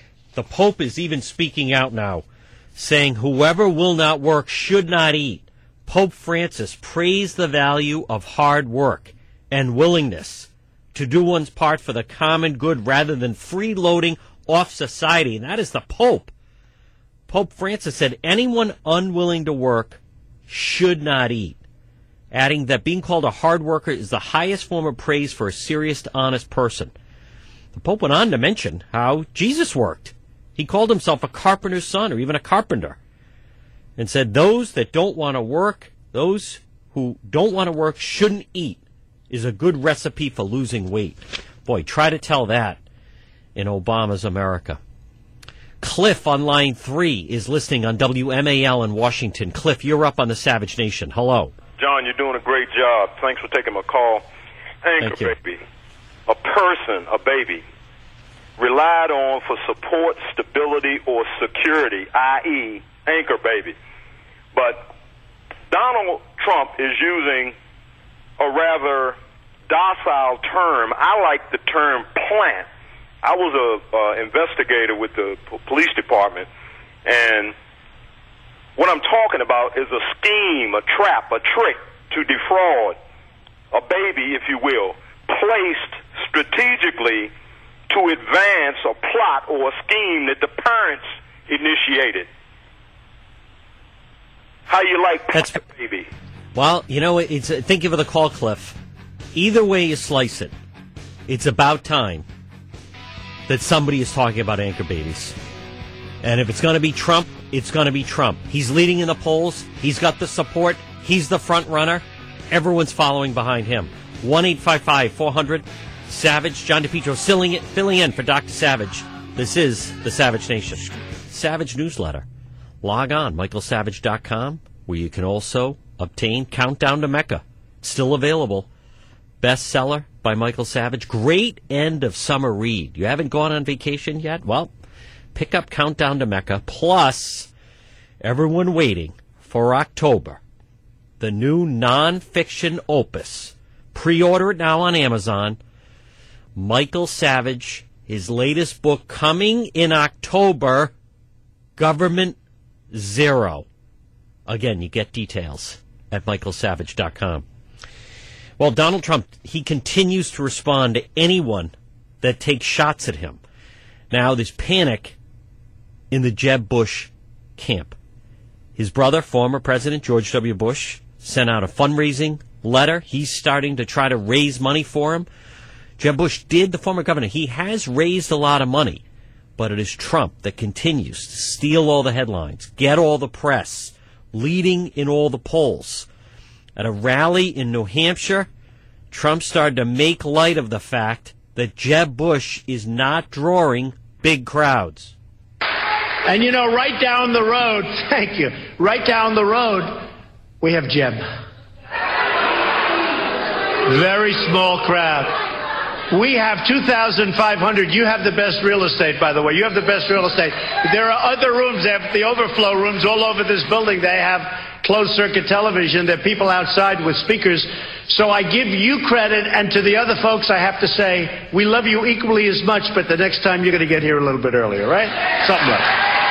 Speaker 2: is even speaking out now, saying whoever will not work should not eat. Pope Francis praised the value of hard work and willingness to do one's part for the common good rather than freeloading off society, and that is the Pope. Pope Francis said anyone unwilling to work should not eat, adding that being called a hard worker is the highest form of praise for a serious, honest person. The Pope went on to mention how Jesus worked. He called himself a carpenter's son, or even a carpenter, and said those that don't want to work, those who don't want to work shouldn't eat, is a good recipe for losing weight. Boy, try to tell that in Obama's America. Cliff on line 3 is listening on WMAL in Washington. Cliff, you're up on the Savage Nation. Hello.
Speaker 5: John, you're doing a great job. Thanks for taking my call. Anchor baby, a person, a baby, relied on for support, stability, or security, i.e., anchor baby. But Donald Trump is using a rather docile term. I like the term plant. I was an investigator with the police department, and what I'm talking about is a scheme, a trap, a trick to defraud a baby, if you will, placed strategically to advance a plot or a scheme that the parents initiated. How you like plant baby?
Speaker 2: Well, you know, thank you for the call, Cliff. Either way you slice it, it's about time that somebody is talking about anchor babies. And if it's going to be Trump, it's going to be Trump. He's leading in the polls. He's got the support. He's the front runner. Everyone's following behind him. 1-855-400-SAVAGE. John DePietro filling in for Dr. Savage. This is the Savage Nation. Savage Newsletter. Log on, michaelsavage.com, where you can also obtain Countdown to Mecca. It's still available. Bestseller by Michael Savage. Great end of summer read. You haven't gone on vacation yet? Well, pick up Countdown to Mecca. Plus, everyone waiting for October, the new nonfiction opus. Pre-order it now on Amazon. Michael Savage, his latest book coming in October, Government Zero. Again, you get details at michaelsavage.com. Well, Donald Trump, he continues to respond to anyone that takes shots at him. Now, there's panic in the Jeb Bush camp. His brother, former President George W. Bush, sent out a fundraising letter. He's starting to try to raise money for him. Jeb Bush did, the former governor. He has raised a lot of money, but it is Trump that continues to steal all the headlines, get all the press, leading in all the polls. At a rally in New Hampshire, Trump started to make light of the fact that Jeb Bush is not drawing big crowds.
Speaker 19: And you know, right down the road, thank you, right down the road, we have Jeb. Very small crowd. We have 2,500. You have the best real estate, by the way. You have the best real estate. There are other rooms. They have the overflow rooms all over this building. They have closed-circuit television. There are people outside with speakers. So I give you credit, and to the other folks, I have to say, we love you equally as much, but the next time you're going to get here a little bit earlier, right? Something like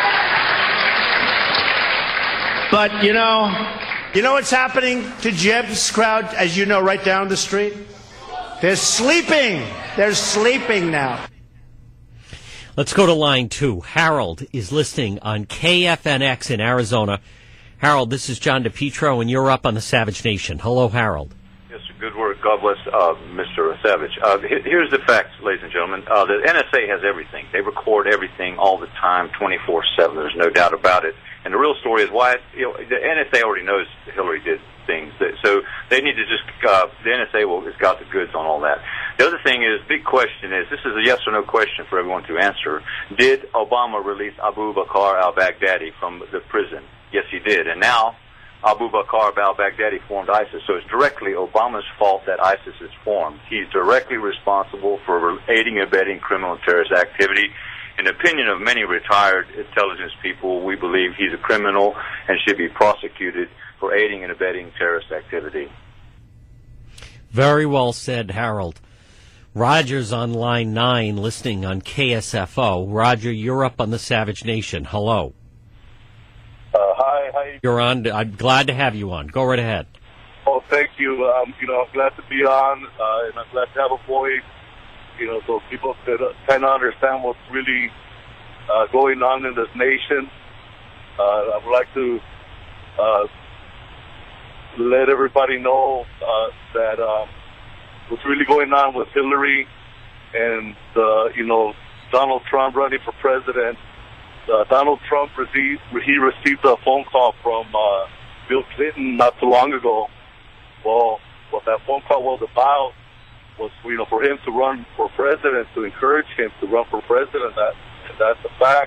Speaker 19: that. But, you know what's happening to Jeb's crowd, as you know, right down the street? They're sleeping. They're sleeping now.
Speaker 2: Let's go to line 2. Harold is listening on KFNX in Arizona. Harold, this is John DePietro, and you're up on the Savage Nation. Hello, Harold.
Speaker 20: Yes, good work. God bless Mr. Savage. Here's the facts, ladies and gentlemen. The NSA has everything. They record everything all the time, 24/7. There's no doubt about it. And the real story is why the NSA already knows Hillary did things. So they need to just, the NSA has got the goods on all that. The other thing is, big question is, this is a yes or no question for everyone to answer. Did Obama release Abu Bakr al-Baghdadi from the prison? Yes, he did. And now Abu Bakr al-Baghdadi formed ISIS. So it's directly Obama's fault that ISIS is formed. He's directly responsible for aiding and abetting criminal and terrorist activity. In the opinion of many retired intelligence people, we believe he's a criminal and should be prosecuted for aiding and abetting terrorist activity.
Speaker 2: Very well said, Harold. Roger's on line 9 listening on KSFO. Roger, you're up on the Savage Nation. Hello.
Speaker 21: Hi.
Speaker 2: You're on. I'm glad to have you on. Go right ahead.
Speaker 6: Oh, thank you. I'm glad to be on, and I'm glad to have a voice, so people could kind of understand what's really going on in this nation. I would like to let everybody know that what's really going on with Hillary and, Donald Trump running for president. Donald Trump received a phone call from Bill Clinton not too long ago. Well, what that phone call was about was, for him to run for president, to encourage him to run for president. That's a fact.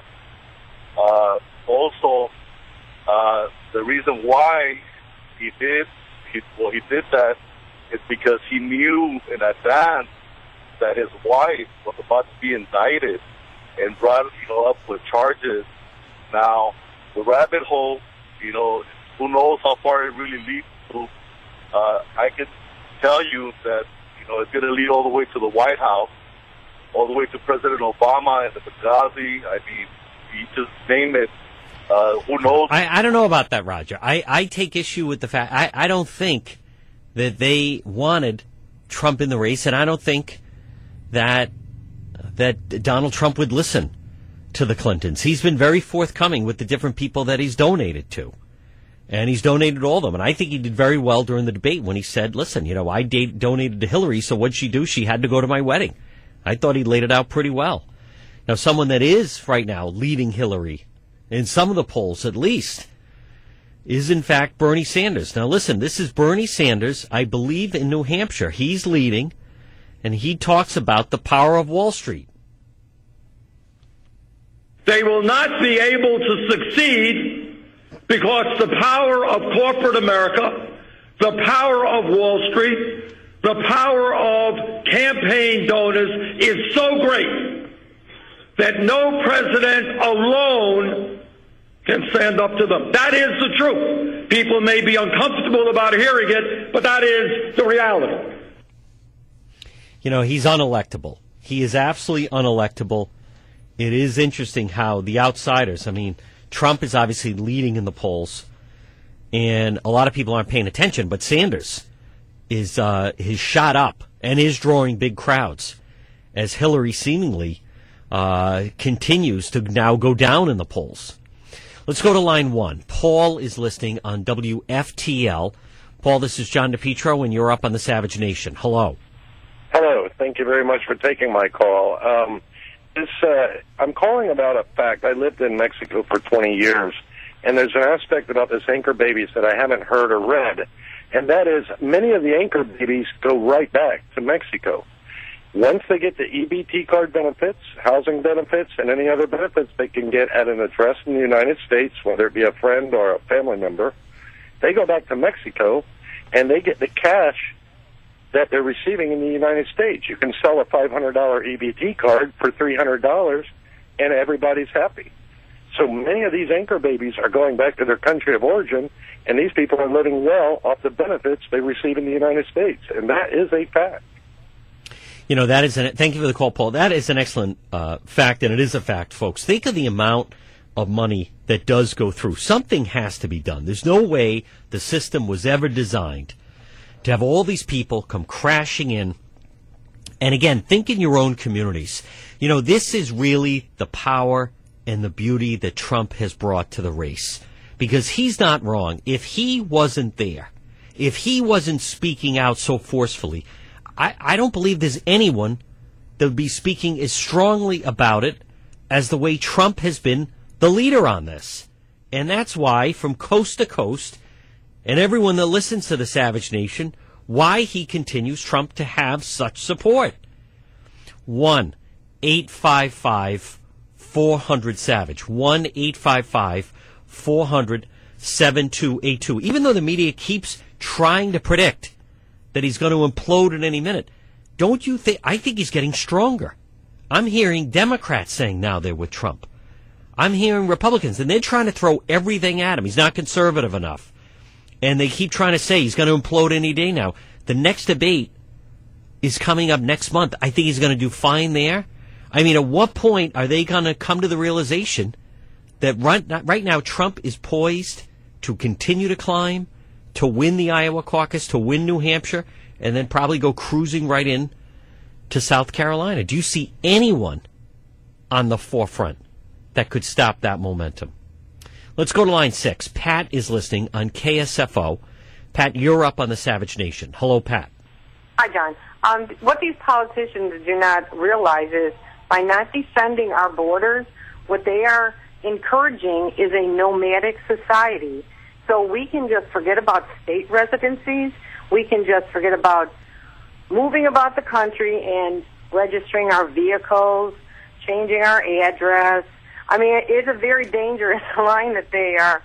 Speaker 6: Also, the reason why he did that is because he knew in advance that his wife was about to be indicted and brought, up with charges. Now, the rabbit hole, who knows how far it really leads to. I can tell you that, it's going to lead all the way to the White House, all the way to President Obama and the Benghazi. I mean, you just name it. Who knows?
Speaker 2: I don't know about that, Roger. I take issue with the fact, I don't think that they wanted Trump in the race, and I don't think that Donald Trump would listen to the Clintons. He's been very forthcoming with the different people that he's donated to. And he's donated all of them. And I think he did very well during the debate when he said, listen, I donated to Hillary, so what'd she do? She had to go to my wedding. I thought he laid it out pretty well. Now, someone that is right now leading Hillary, in some of the polls at least, is in fact Bernie Sanders. Now, listen, this is Bernie Sanders, I believe, in New Hampshire. He's leading, and he talks about the power of Wall Street.
Speaker 21: They will not be able to succeed because the power of corporate America, the power of Wall Street, the power of campaign donors is so great that no president alone can stand up to them. That is the truth. People may be uncomfortable about hearing it, but that is the reality.
Speaker 2: He's unelectable. He is absolutely unelectable. It is interesting how the outsiders, Trump is obviously leading in the polls, and a lot of people aren't paying attention, but Sanders is shot up and is drawing big crowds as Hillary seemingly continues to now go down in the polls. Let's go to line one. Paul is listening on WFTL. Paul, this is John DePietro, and you're up on the Savage Nation. Hello.
Speaker 22: Hello. Thank you very much for taking my call. I'm calling about a fact. I lived in Mexico for 20 years, and there's an aspect about this anchor babies that I haven't heard or read, and that is many of the anchor babies go right back to Mexico. Once they get the EBT card benefits, housing benefits, and any other benefits they can get at an address in the United States, whether it be a friend or a family member, they go back to Mexico, and they get the cash that they're receiving in the United States. You can sell a $500 EBT card for $300, and everybody's happy. So many of these anchor babies are going back to their country of origin, and these people are living well off the benefits they receive in the United States, and that is a fact.
Speaker 2: Thank you for the call, Paul. That is an excellent fact, and it is a fact, folks. Think of the amount of money that does go through. Something has to be done. There's no way the system was ever designed to have all these people come crashing in. And again, think in your own communities. This is really the power and the beauty that Trump has brought to the race. Because he's not wrong. If he wasn't there, if he wasn't speaking out so forcefully, I don't believe there's anyone that would be speaking as strongly about it as the way Trump has been the leader on this. And that's why, from coast to coast, and everyone that listens to the Savage Nation, why he continues Trump to have such support. 1-855-400-SAVAGE. 1-855-400-7282. Even though the media keeps trying to predict that he's going to implode at any minute, don't you think? I think he's getting stronger. I'm hearing Democrats saying now they're with Trump. I'm hearing Republicans, and they're trying to throw everything at him. He's not conservative enough. And they keep trying to say he's going to implode any day now. The next debate is coming up next month. I think he's going to do fine there. At what point are they going to come to the realization that right now Trump is poised to continue to climb, to win the Iowa caucus, to win New Hampshire, and then probably go cruising right in to South Carolina. Do you see anyone on the forefront that could stop that momentum? Let's go to line 6. Pat is listening on KSFO. Pat, you're up on the Savage Nation. Hello, Pat.
Speaker 3: Hi, John. What these politicians do not realize is by not defending our borders, what they are encouraging is a nomadic society. So we can just forget about state residencies. We can just forget about moving about the country and registering our vehicles, changing our address. I mean, it's a very dangerous line that they are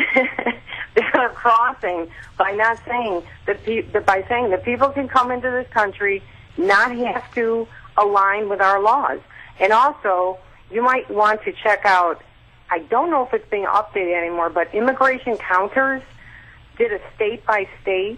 Speaker 3: crossing by not saying by saying that people can come into this country, not have to align with our laws. And also, you might want to check out, I don't know if it's being updated anymore, but Immigration Counters did a state-by-state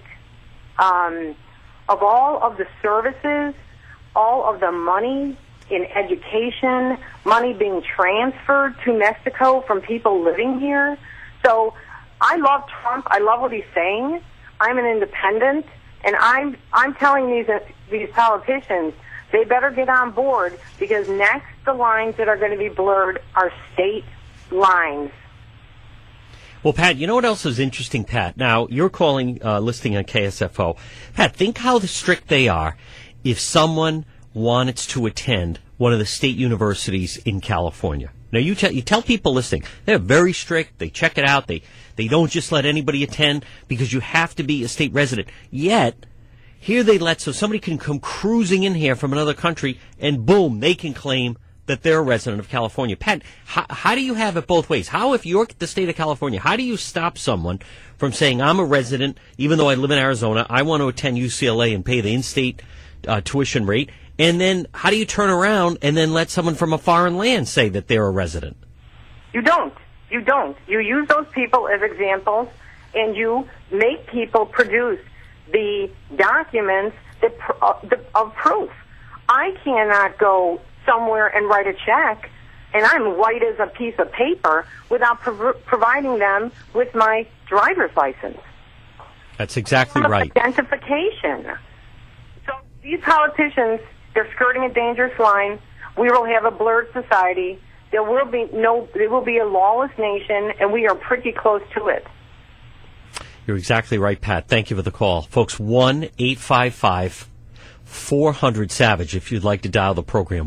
Speaker 3: of all of the services, all of the money in education, money being transferred to Mexico from people living here. So I love Trump. I love what he's saying. I'm an independent, and I'm telling these politicians they better get on board, because next the lines that are going to be blurred are state lines.
Speaker 2: Well, Pat, you know what else is interesting, Pat? Now, you're calling, listening on KSFO. Pat, think how strict they are if someone wanted to attend one of the state universities in California. Now, you tell people listening, they're very strict. They check it out. They don't just let anybody attend because you have to be a state resident. Yet, here they so somebody can come cruising in here from another country, and boom, they can claim that they're a resident of California. Pat, how do you have it both ways? How, if you're the state of California, how do you stop someone from saying, I'm a resident, even though I live in Arizona, I want to attend UCLA and pay the in-state tuition rate? And then how do you turn around and then let someone from a foreign land say that they're a resident?
Speaker 3: You don't. You don't. You use those people as examples, and you make people produce the documents of proof. I cannot go somewhere and write a check, and I'm white as a piece of paper, without providing them with my driver's license.
Speaker 2: That's exactly right.
Speaker 3: Identification. So these politicians, they're skirting a dangerous line. We will have a blurred society. There will be a lawless nation, and we are pretty close to it.
Speaker 2: You're exactly right, Pat. Thank you for the call. Folks, 1-855-400-SAVAGE if you'd like to dial the program.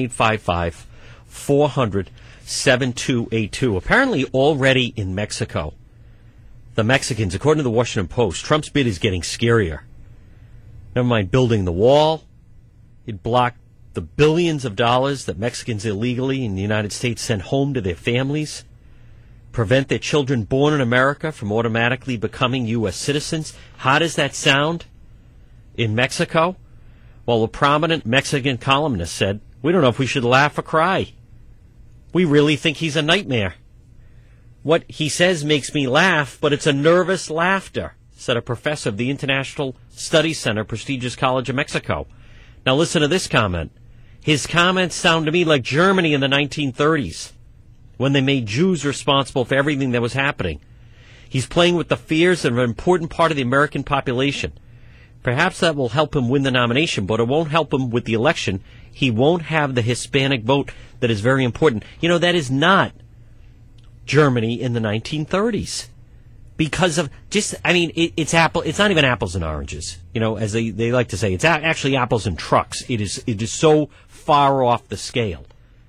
Speaker 2: 1-855-400-7282. Apparently already in Mexico, the Mexicans, according to the Washington Post, Trump's bid is getting scarier. Never mind building the wall. It blocked the billions of dollars that Mexicans illegally in the United States sent home to their families. Prevent their children born in America from automatically becoming U.S. citizens. How does that sound in Mexico? Well, a prominent Mexican columnist said, we don't know if we should laugh or cry. We really think he's a nightmare. What he says makes me laugh, but it's a nervous laughter, said a professor of the International Studies Center, prestigious college of Mexico. Now listen to this comment. His comments sound to me like Germany in the 1930s, when they made Jews responsible for everything that was happening. He's playing with the fears of an important part of the American population. Perhaps that will help him win the nomination, but it won't help him with the election. He won't have the Hispanic vote that is very important. You know, that is not Germany in the 1930s. Because of it's not even apples and oranges. You know, as they like to say, it's actually apples and trucks. It is so far off the scale.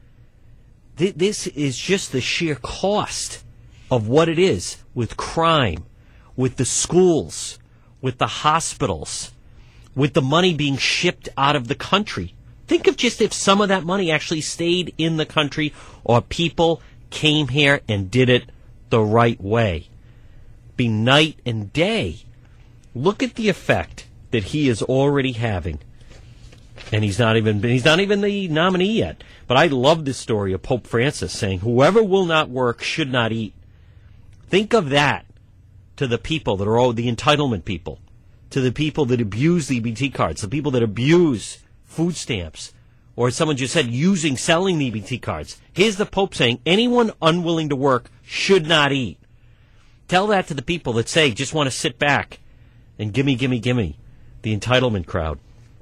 Speaker 2: This is just the sheer cost of what it is with crime, with the schools, with the hospitals, with the money being shipped out of the country. Think of just if some of that money actually stayed in the country, or people came here and did it the right way. Be night and day. Look at the effect that he is already having. And he's not even the nominee yet. But I love this story of Pope Francis saying, whoever will not work should not eat. Think of that to the people that are the entitlement people, to the people that abuse the EBT cards, the people that abuse food stamps, or as someone just said, selling the EBT cards. Here's the Pope saying, anyone unwilling to work should not eat. Tell that to the people that say, just want to sit back and gimme, the entitlement crowd.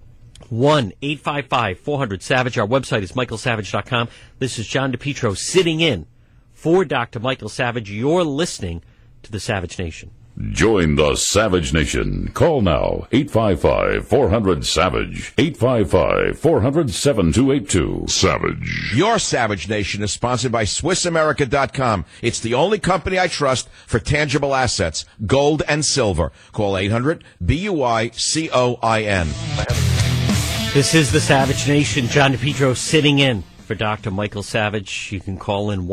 Speaker 2: 1-855-400-SAVAGE. Our website is michaelsavage.com. This is John DePietro sitting in for Dr. Michael Savage. You're listening to the Savage Nation.
Speaker 1: Join the Savage Nation. Call now, 855-400-SAVAGE, 855-400-7282. Savage.
Speaker 4: Your Savage Nation is sponsored by SwissAmerica.com. It's the only company I trust for tangible assets, gold and silver. Call 800-BUI-COIN.
Speaker 2: This is the Savage Nation. John DePietro sitting in for Dr. Michael Savage. You can call in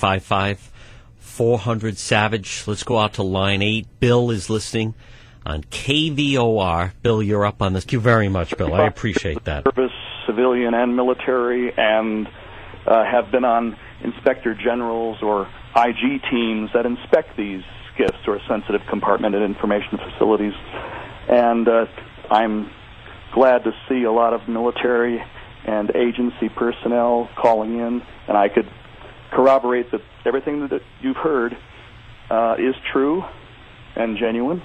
Speaker 2: 1-855-400-SAVAGE. Let's go out to line 8. Bill is listening on KVOR. Bill, you're up on this. Thank you very much, Bill. I appreciate that.
Speaker 7: Service, civilian and military, and have been on inspector generals or IG teams that inspect these SCIFs, or sensitive compartmented information facilities. And I'm glad to see a lot of military and agency personnel calling in, and I could corroborate that everything that you've heard is true and genuine.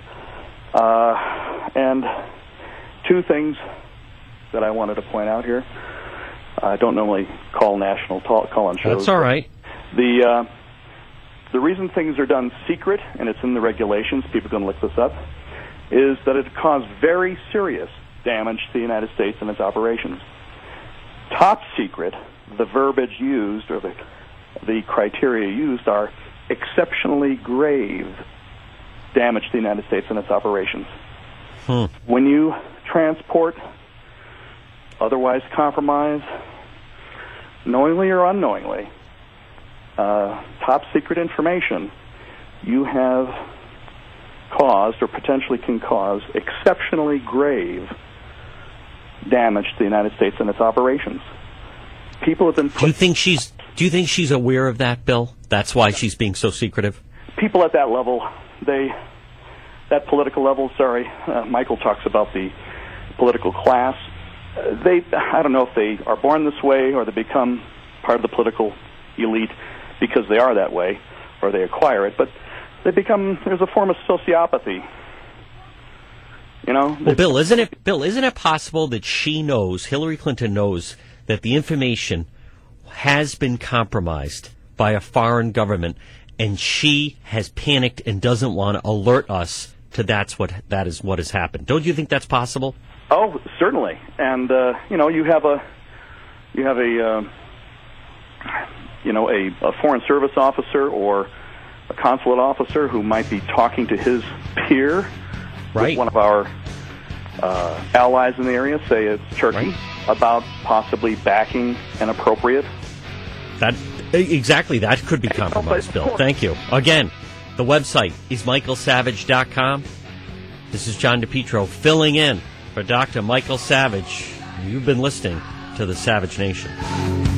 Speaker 7: And two things that I wanted to point out here. I don't normally call national call-in shows.
Speaker 2: That's all right.
Speaker 7: The reason things are done secret, and it's in the regulations, people can look this up, is that it caused very serious damage to the United States and its operations. Top secret, the verbiage used, or the criteria used, are exceptionally grave damage to the United States and its operations. When you transport, otherwise compromise, knowingly or unknowingly, top secret information, you have caused or potentially can cause exceptionally grave damage to the United States and its operations. People have been.
Speaker 2: Do you think she's aware of that, Bill? That's why she's being so secretive.
Speaker 7: People at that level, that political level. Michael talks about the political class. I don't know if they are born this way or they become part of the political elite because they are that way, or they acquire it. But there's a form of sociopathy. You know?
Speaker 2: Well, Bill, isn't it possible that Hillary Clinton knows that the information has been compromised by a foreign government, and she has panicked and doesn't want to alert us to that is what has happened? Don't you think that's possible?
Speaker 7: Oh, certainly. And you have a foreign service officer or a consulate officer who might be talking to his peer,
Speaker 2: right,
Speaker 7: one of our allies in the area, say it's Turkey, about possibly backing inappropriate.
Speaker 2: That could be compromised, Bill. Thank you. Again, the website is michaelsavage.com. This is John DePietro filling in for Dr. Michael Savage. You've been listening to the Savage Nation.